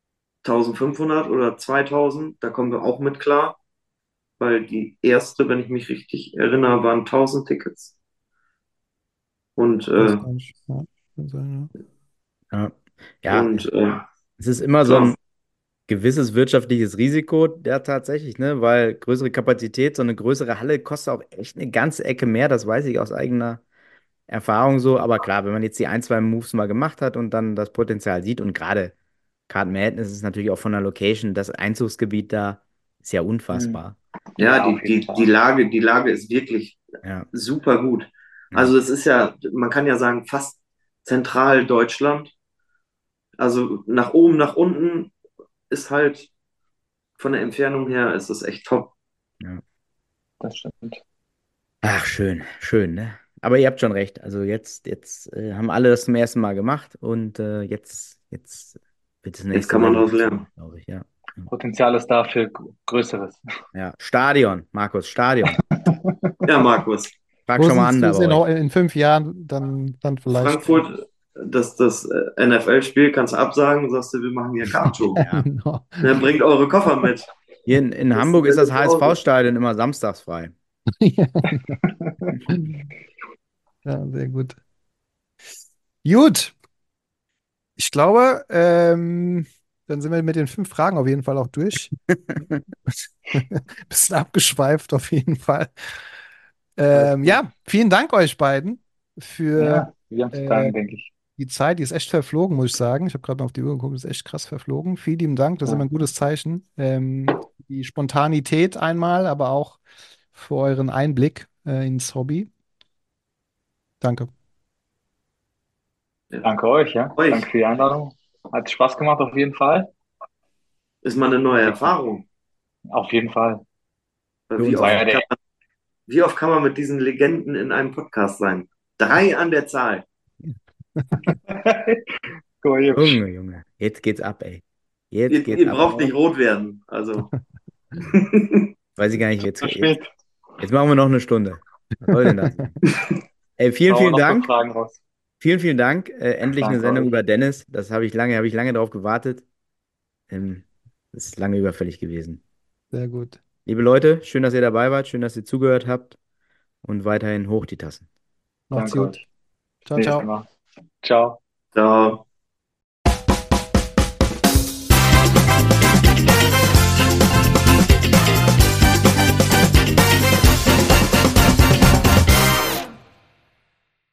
eintausendfünfhundert oder zweitausend, da kommen wir auch mit klar, weil die erste, wenn ich mich richtig erinnere, waren tausend Tickets. Und, Weiß äh, gar nicht. Ja, kann sein, Ja, ja, und äh, es ist immer so ein klar. gewisses wirtschaftliches Risiko, ja, tatsächlich, ne? Weil größere Kapazität, so eine größere Halle kostet auch echt eine ganze Ecke mehr, das weiß ich aus eigener Erfahrung so. Aber klar, wenn man jetzt die ein, zwei Moves mal gemacht hat und dann das Potenzial sieht und gerade Card Madness ist natürlich auch von der Location, das Einzugsgebiet da ist ja Mhm. unfassbar. Ja, Ja, auf die, jeden die, die Fall. Lage, die Lage ist wirklich Ja, super gut. ja, Also es ist ja, man kann ja sagen, fast zentral Deutschland. Also nach oben, nach unten ist halt von der Entfernung her ist es echt top. ja. Das stimmt. Ach, schön, schön, ne? Aber ihr habt schon recht. Also jetzt, jetzt äh, haben alle das zum ersten Mal gemacht und äh, jetzt, jetzt wird das Jetzt nächste kann man Level daraus dazu, lernen. glaube ich, ja. Potenzial ist da für G- Größeres. Ja, Stadion, Markus, Stadion. Ja, Markus, Frag Wo schon mal an siehst du da es bei in, euch. in fünf Jahren? Dann, dann vielleicht. Frankfurt, das, das äh, N F L-Spiel kannst du absagen, sagst du, wir machen hier Kartshow. Ja, Ja. genau. Ne, bringt eure Koffer mit. Hier in, in Das Hamburg ist das sendet zu Hause. H S V-Stadion immer samstags frei. Ja, ja, sehr gut. Gut, ich glaube, ähm, dann sind wir mit den fünf Fragen auf jeden Fall auch durch. Bisschen abgeschweift auf jeden Fall. Alles Ähm, gut. ja, vielen Dank euch beiden für Ja, wir haben zu äh, danken, denke ich. die Zeit. Die ist echt verflogen, muss ich sagen. Ich habe gerade mal auf die Uhr geguckt, ist echt krass verflogen. Vielen lieben Dank, das ist immer Ja, ein gutes Zeichen. Ähm, die Spontanität einmal, aber auch für euren Einblick äh, ins Hobby. Danke. Ja. danke euch, ja. Danke Euch für die Einladung. Hat Spaß gemacht, auf jeden Fall. ist mal eine neue Ja, Erfahrung. auf jeden Fall. Für Weil wie uns War auch. ja oft kann der. man, wie oft kann man mit diesen Legenden in einem Podcast sein? Drei an der Zahl. Guck mal hier. Junge, Junge, jetzt geht's ab, ey. Jetzt Ihr, geht's ihr ab. braucht nicht rot werden. Also, Weiß ich gar nicht, jetzt, Zu jetzt, spät. jetzt machen wir noch eine Stunde. Was soll denn das? Ey, vielen, Schauen wir vielen noch für Dank. Fragen raus. Vielen, vielen Dank. Äh, endlich eine Danke Sendung euch. über Dennis. Das habe ich lange, habe ich lange darauf gewartet. Ähm, das ist lange überfällig gewesen. Sehr gut. Liebe Leute, schön, dass ihr dabei wart, schön, dass ihr zugehört habt und weiterhin hoch die Tassen. Macht's Danke gut. euch. Bis Ciao, nächstes ciao. Mal. Ciao. da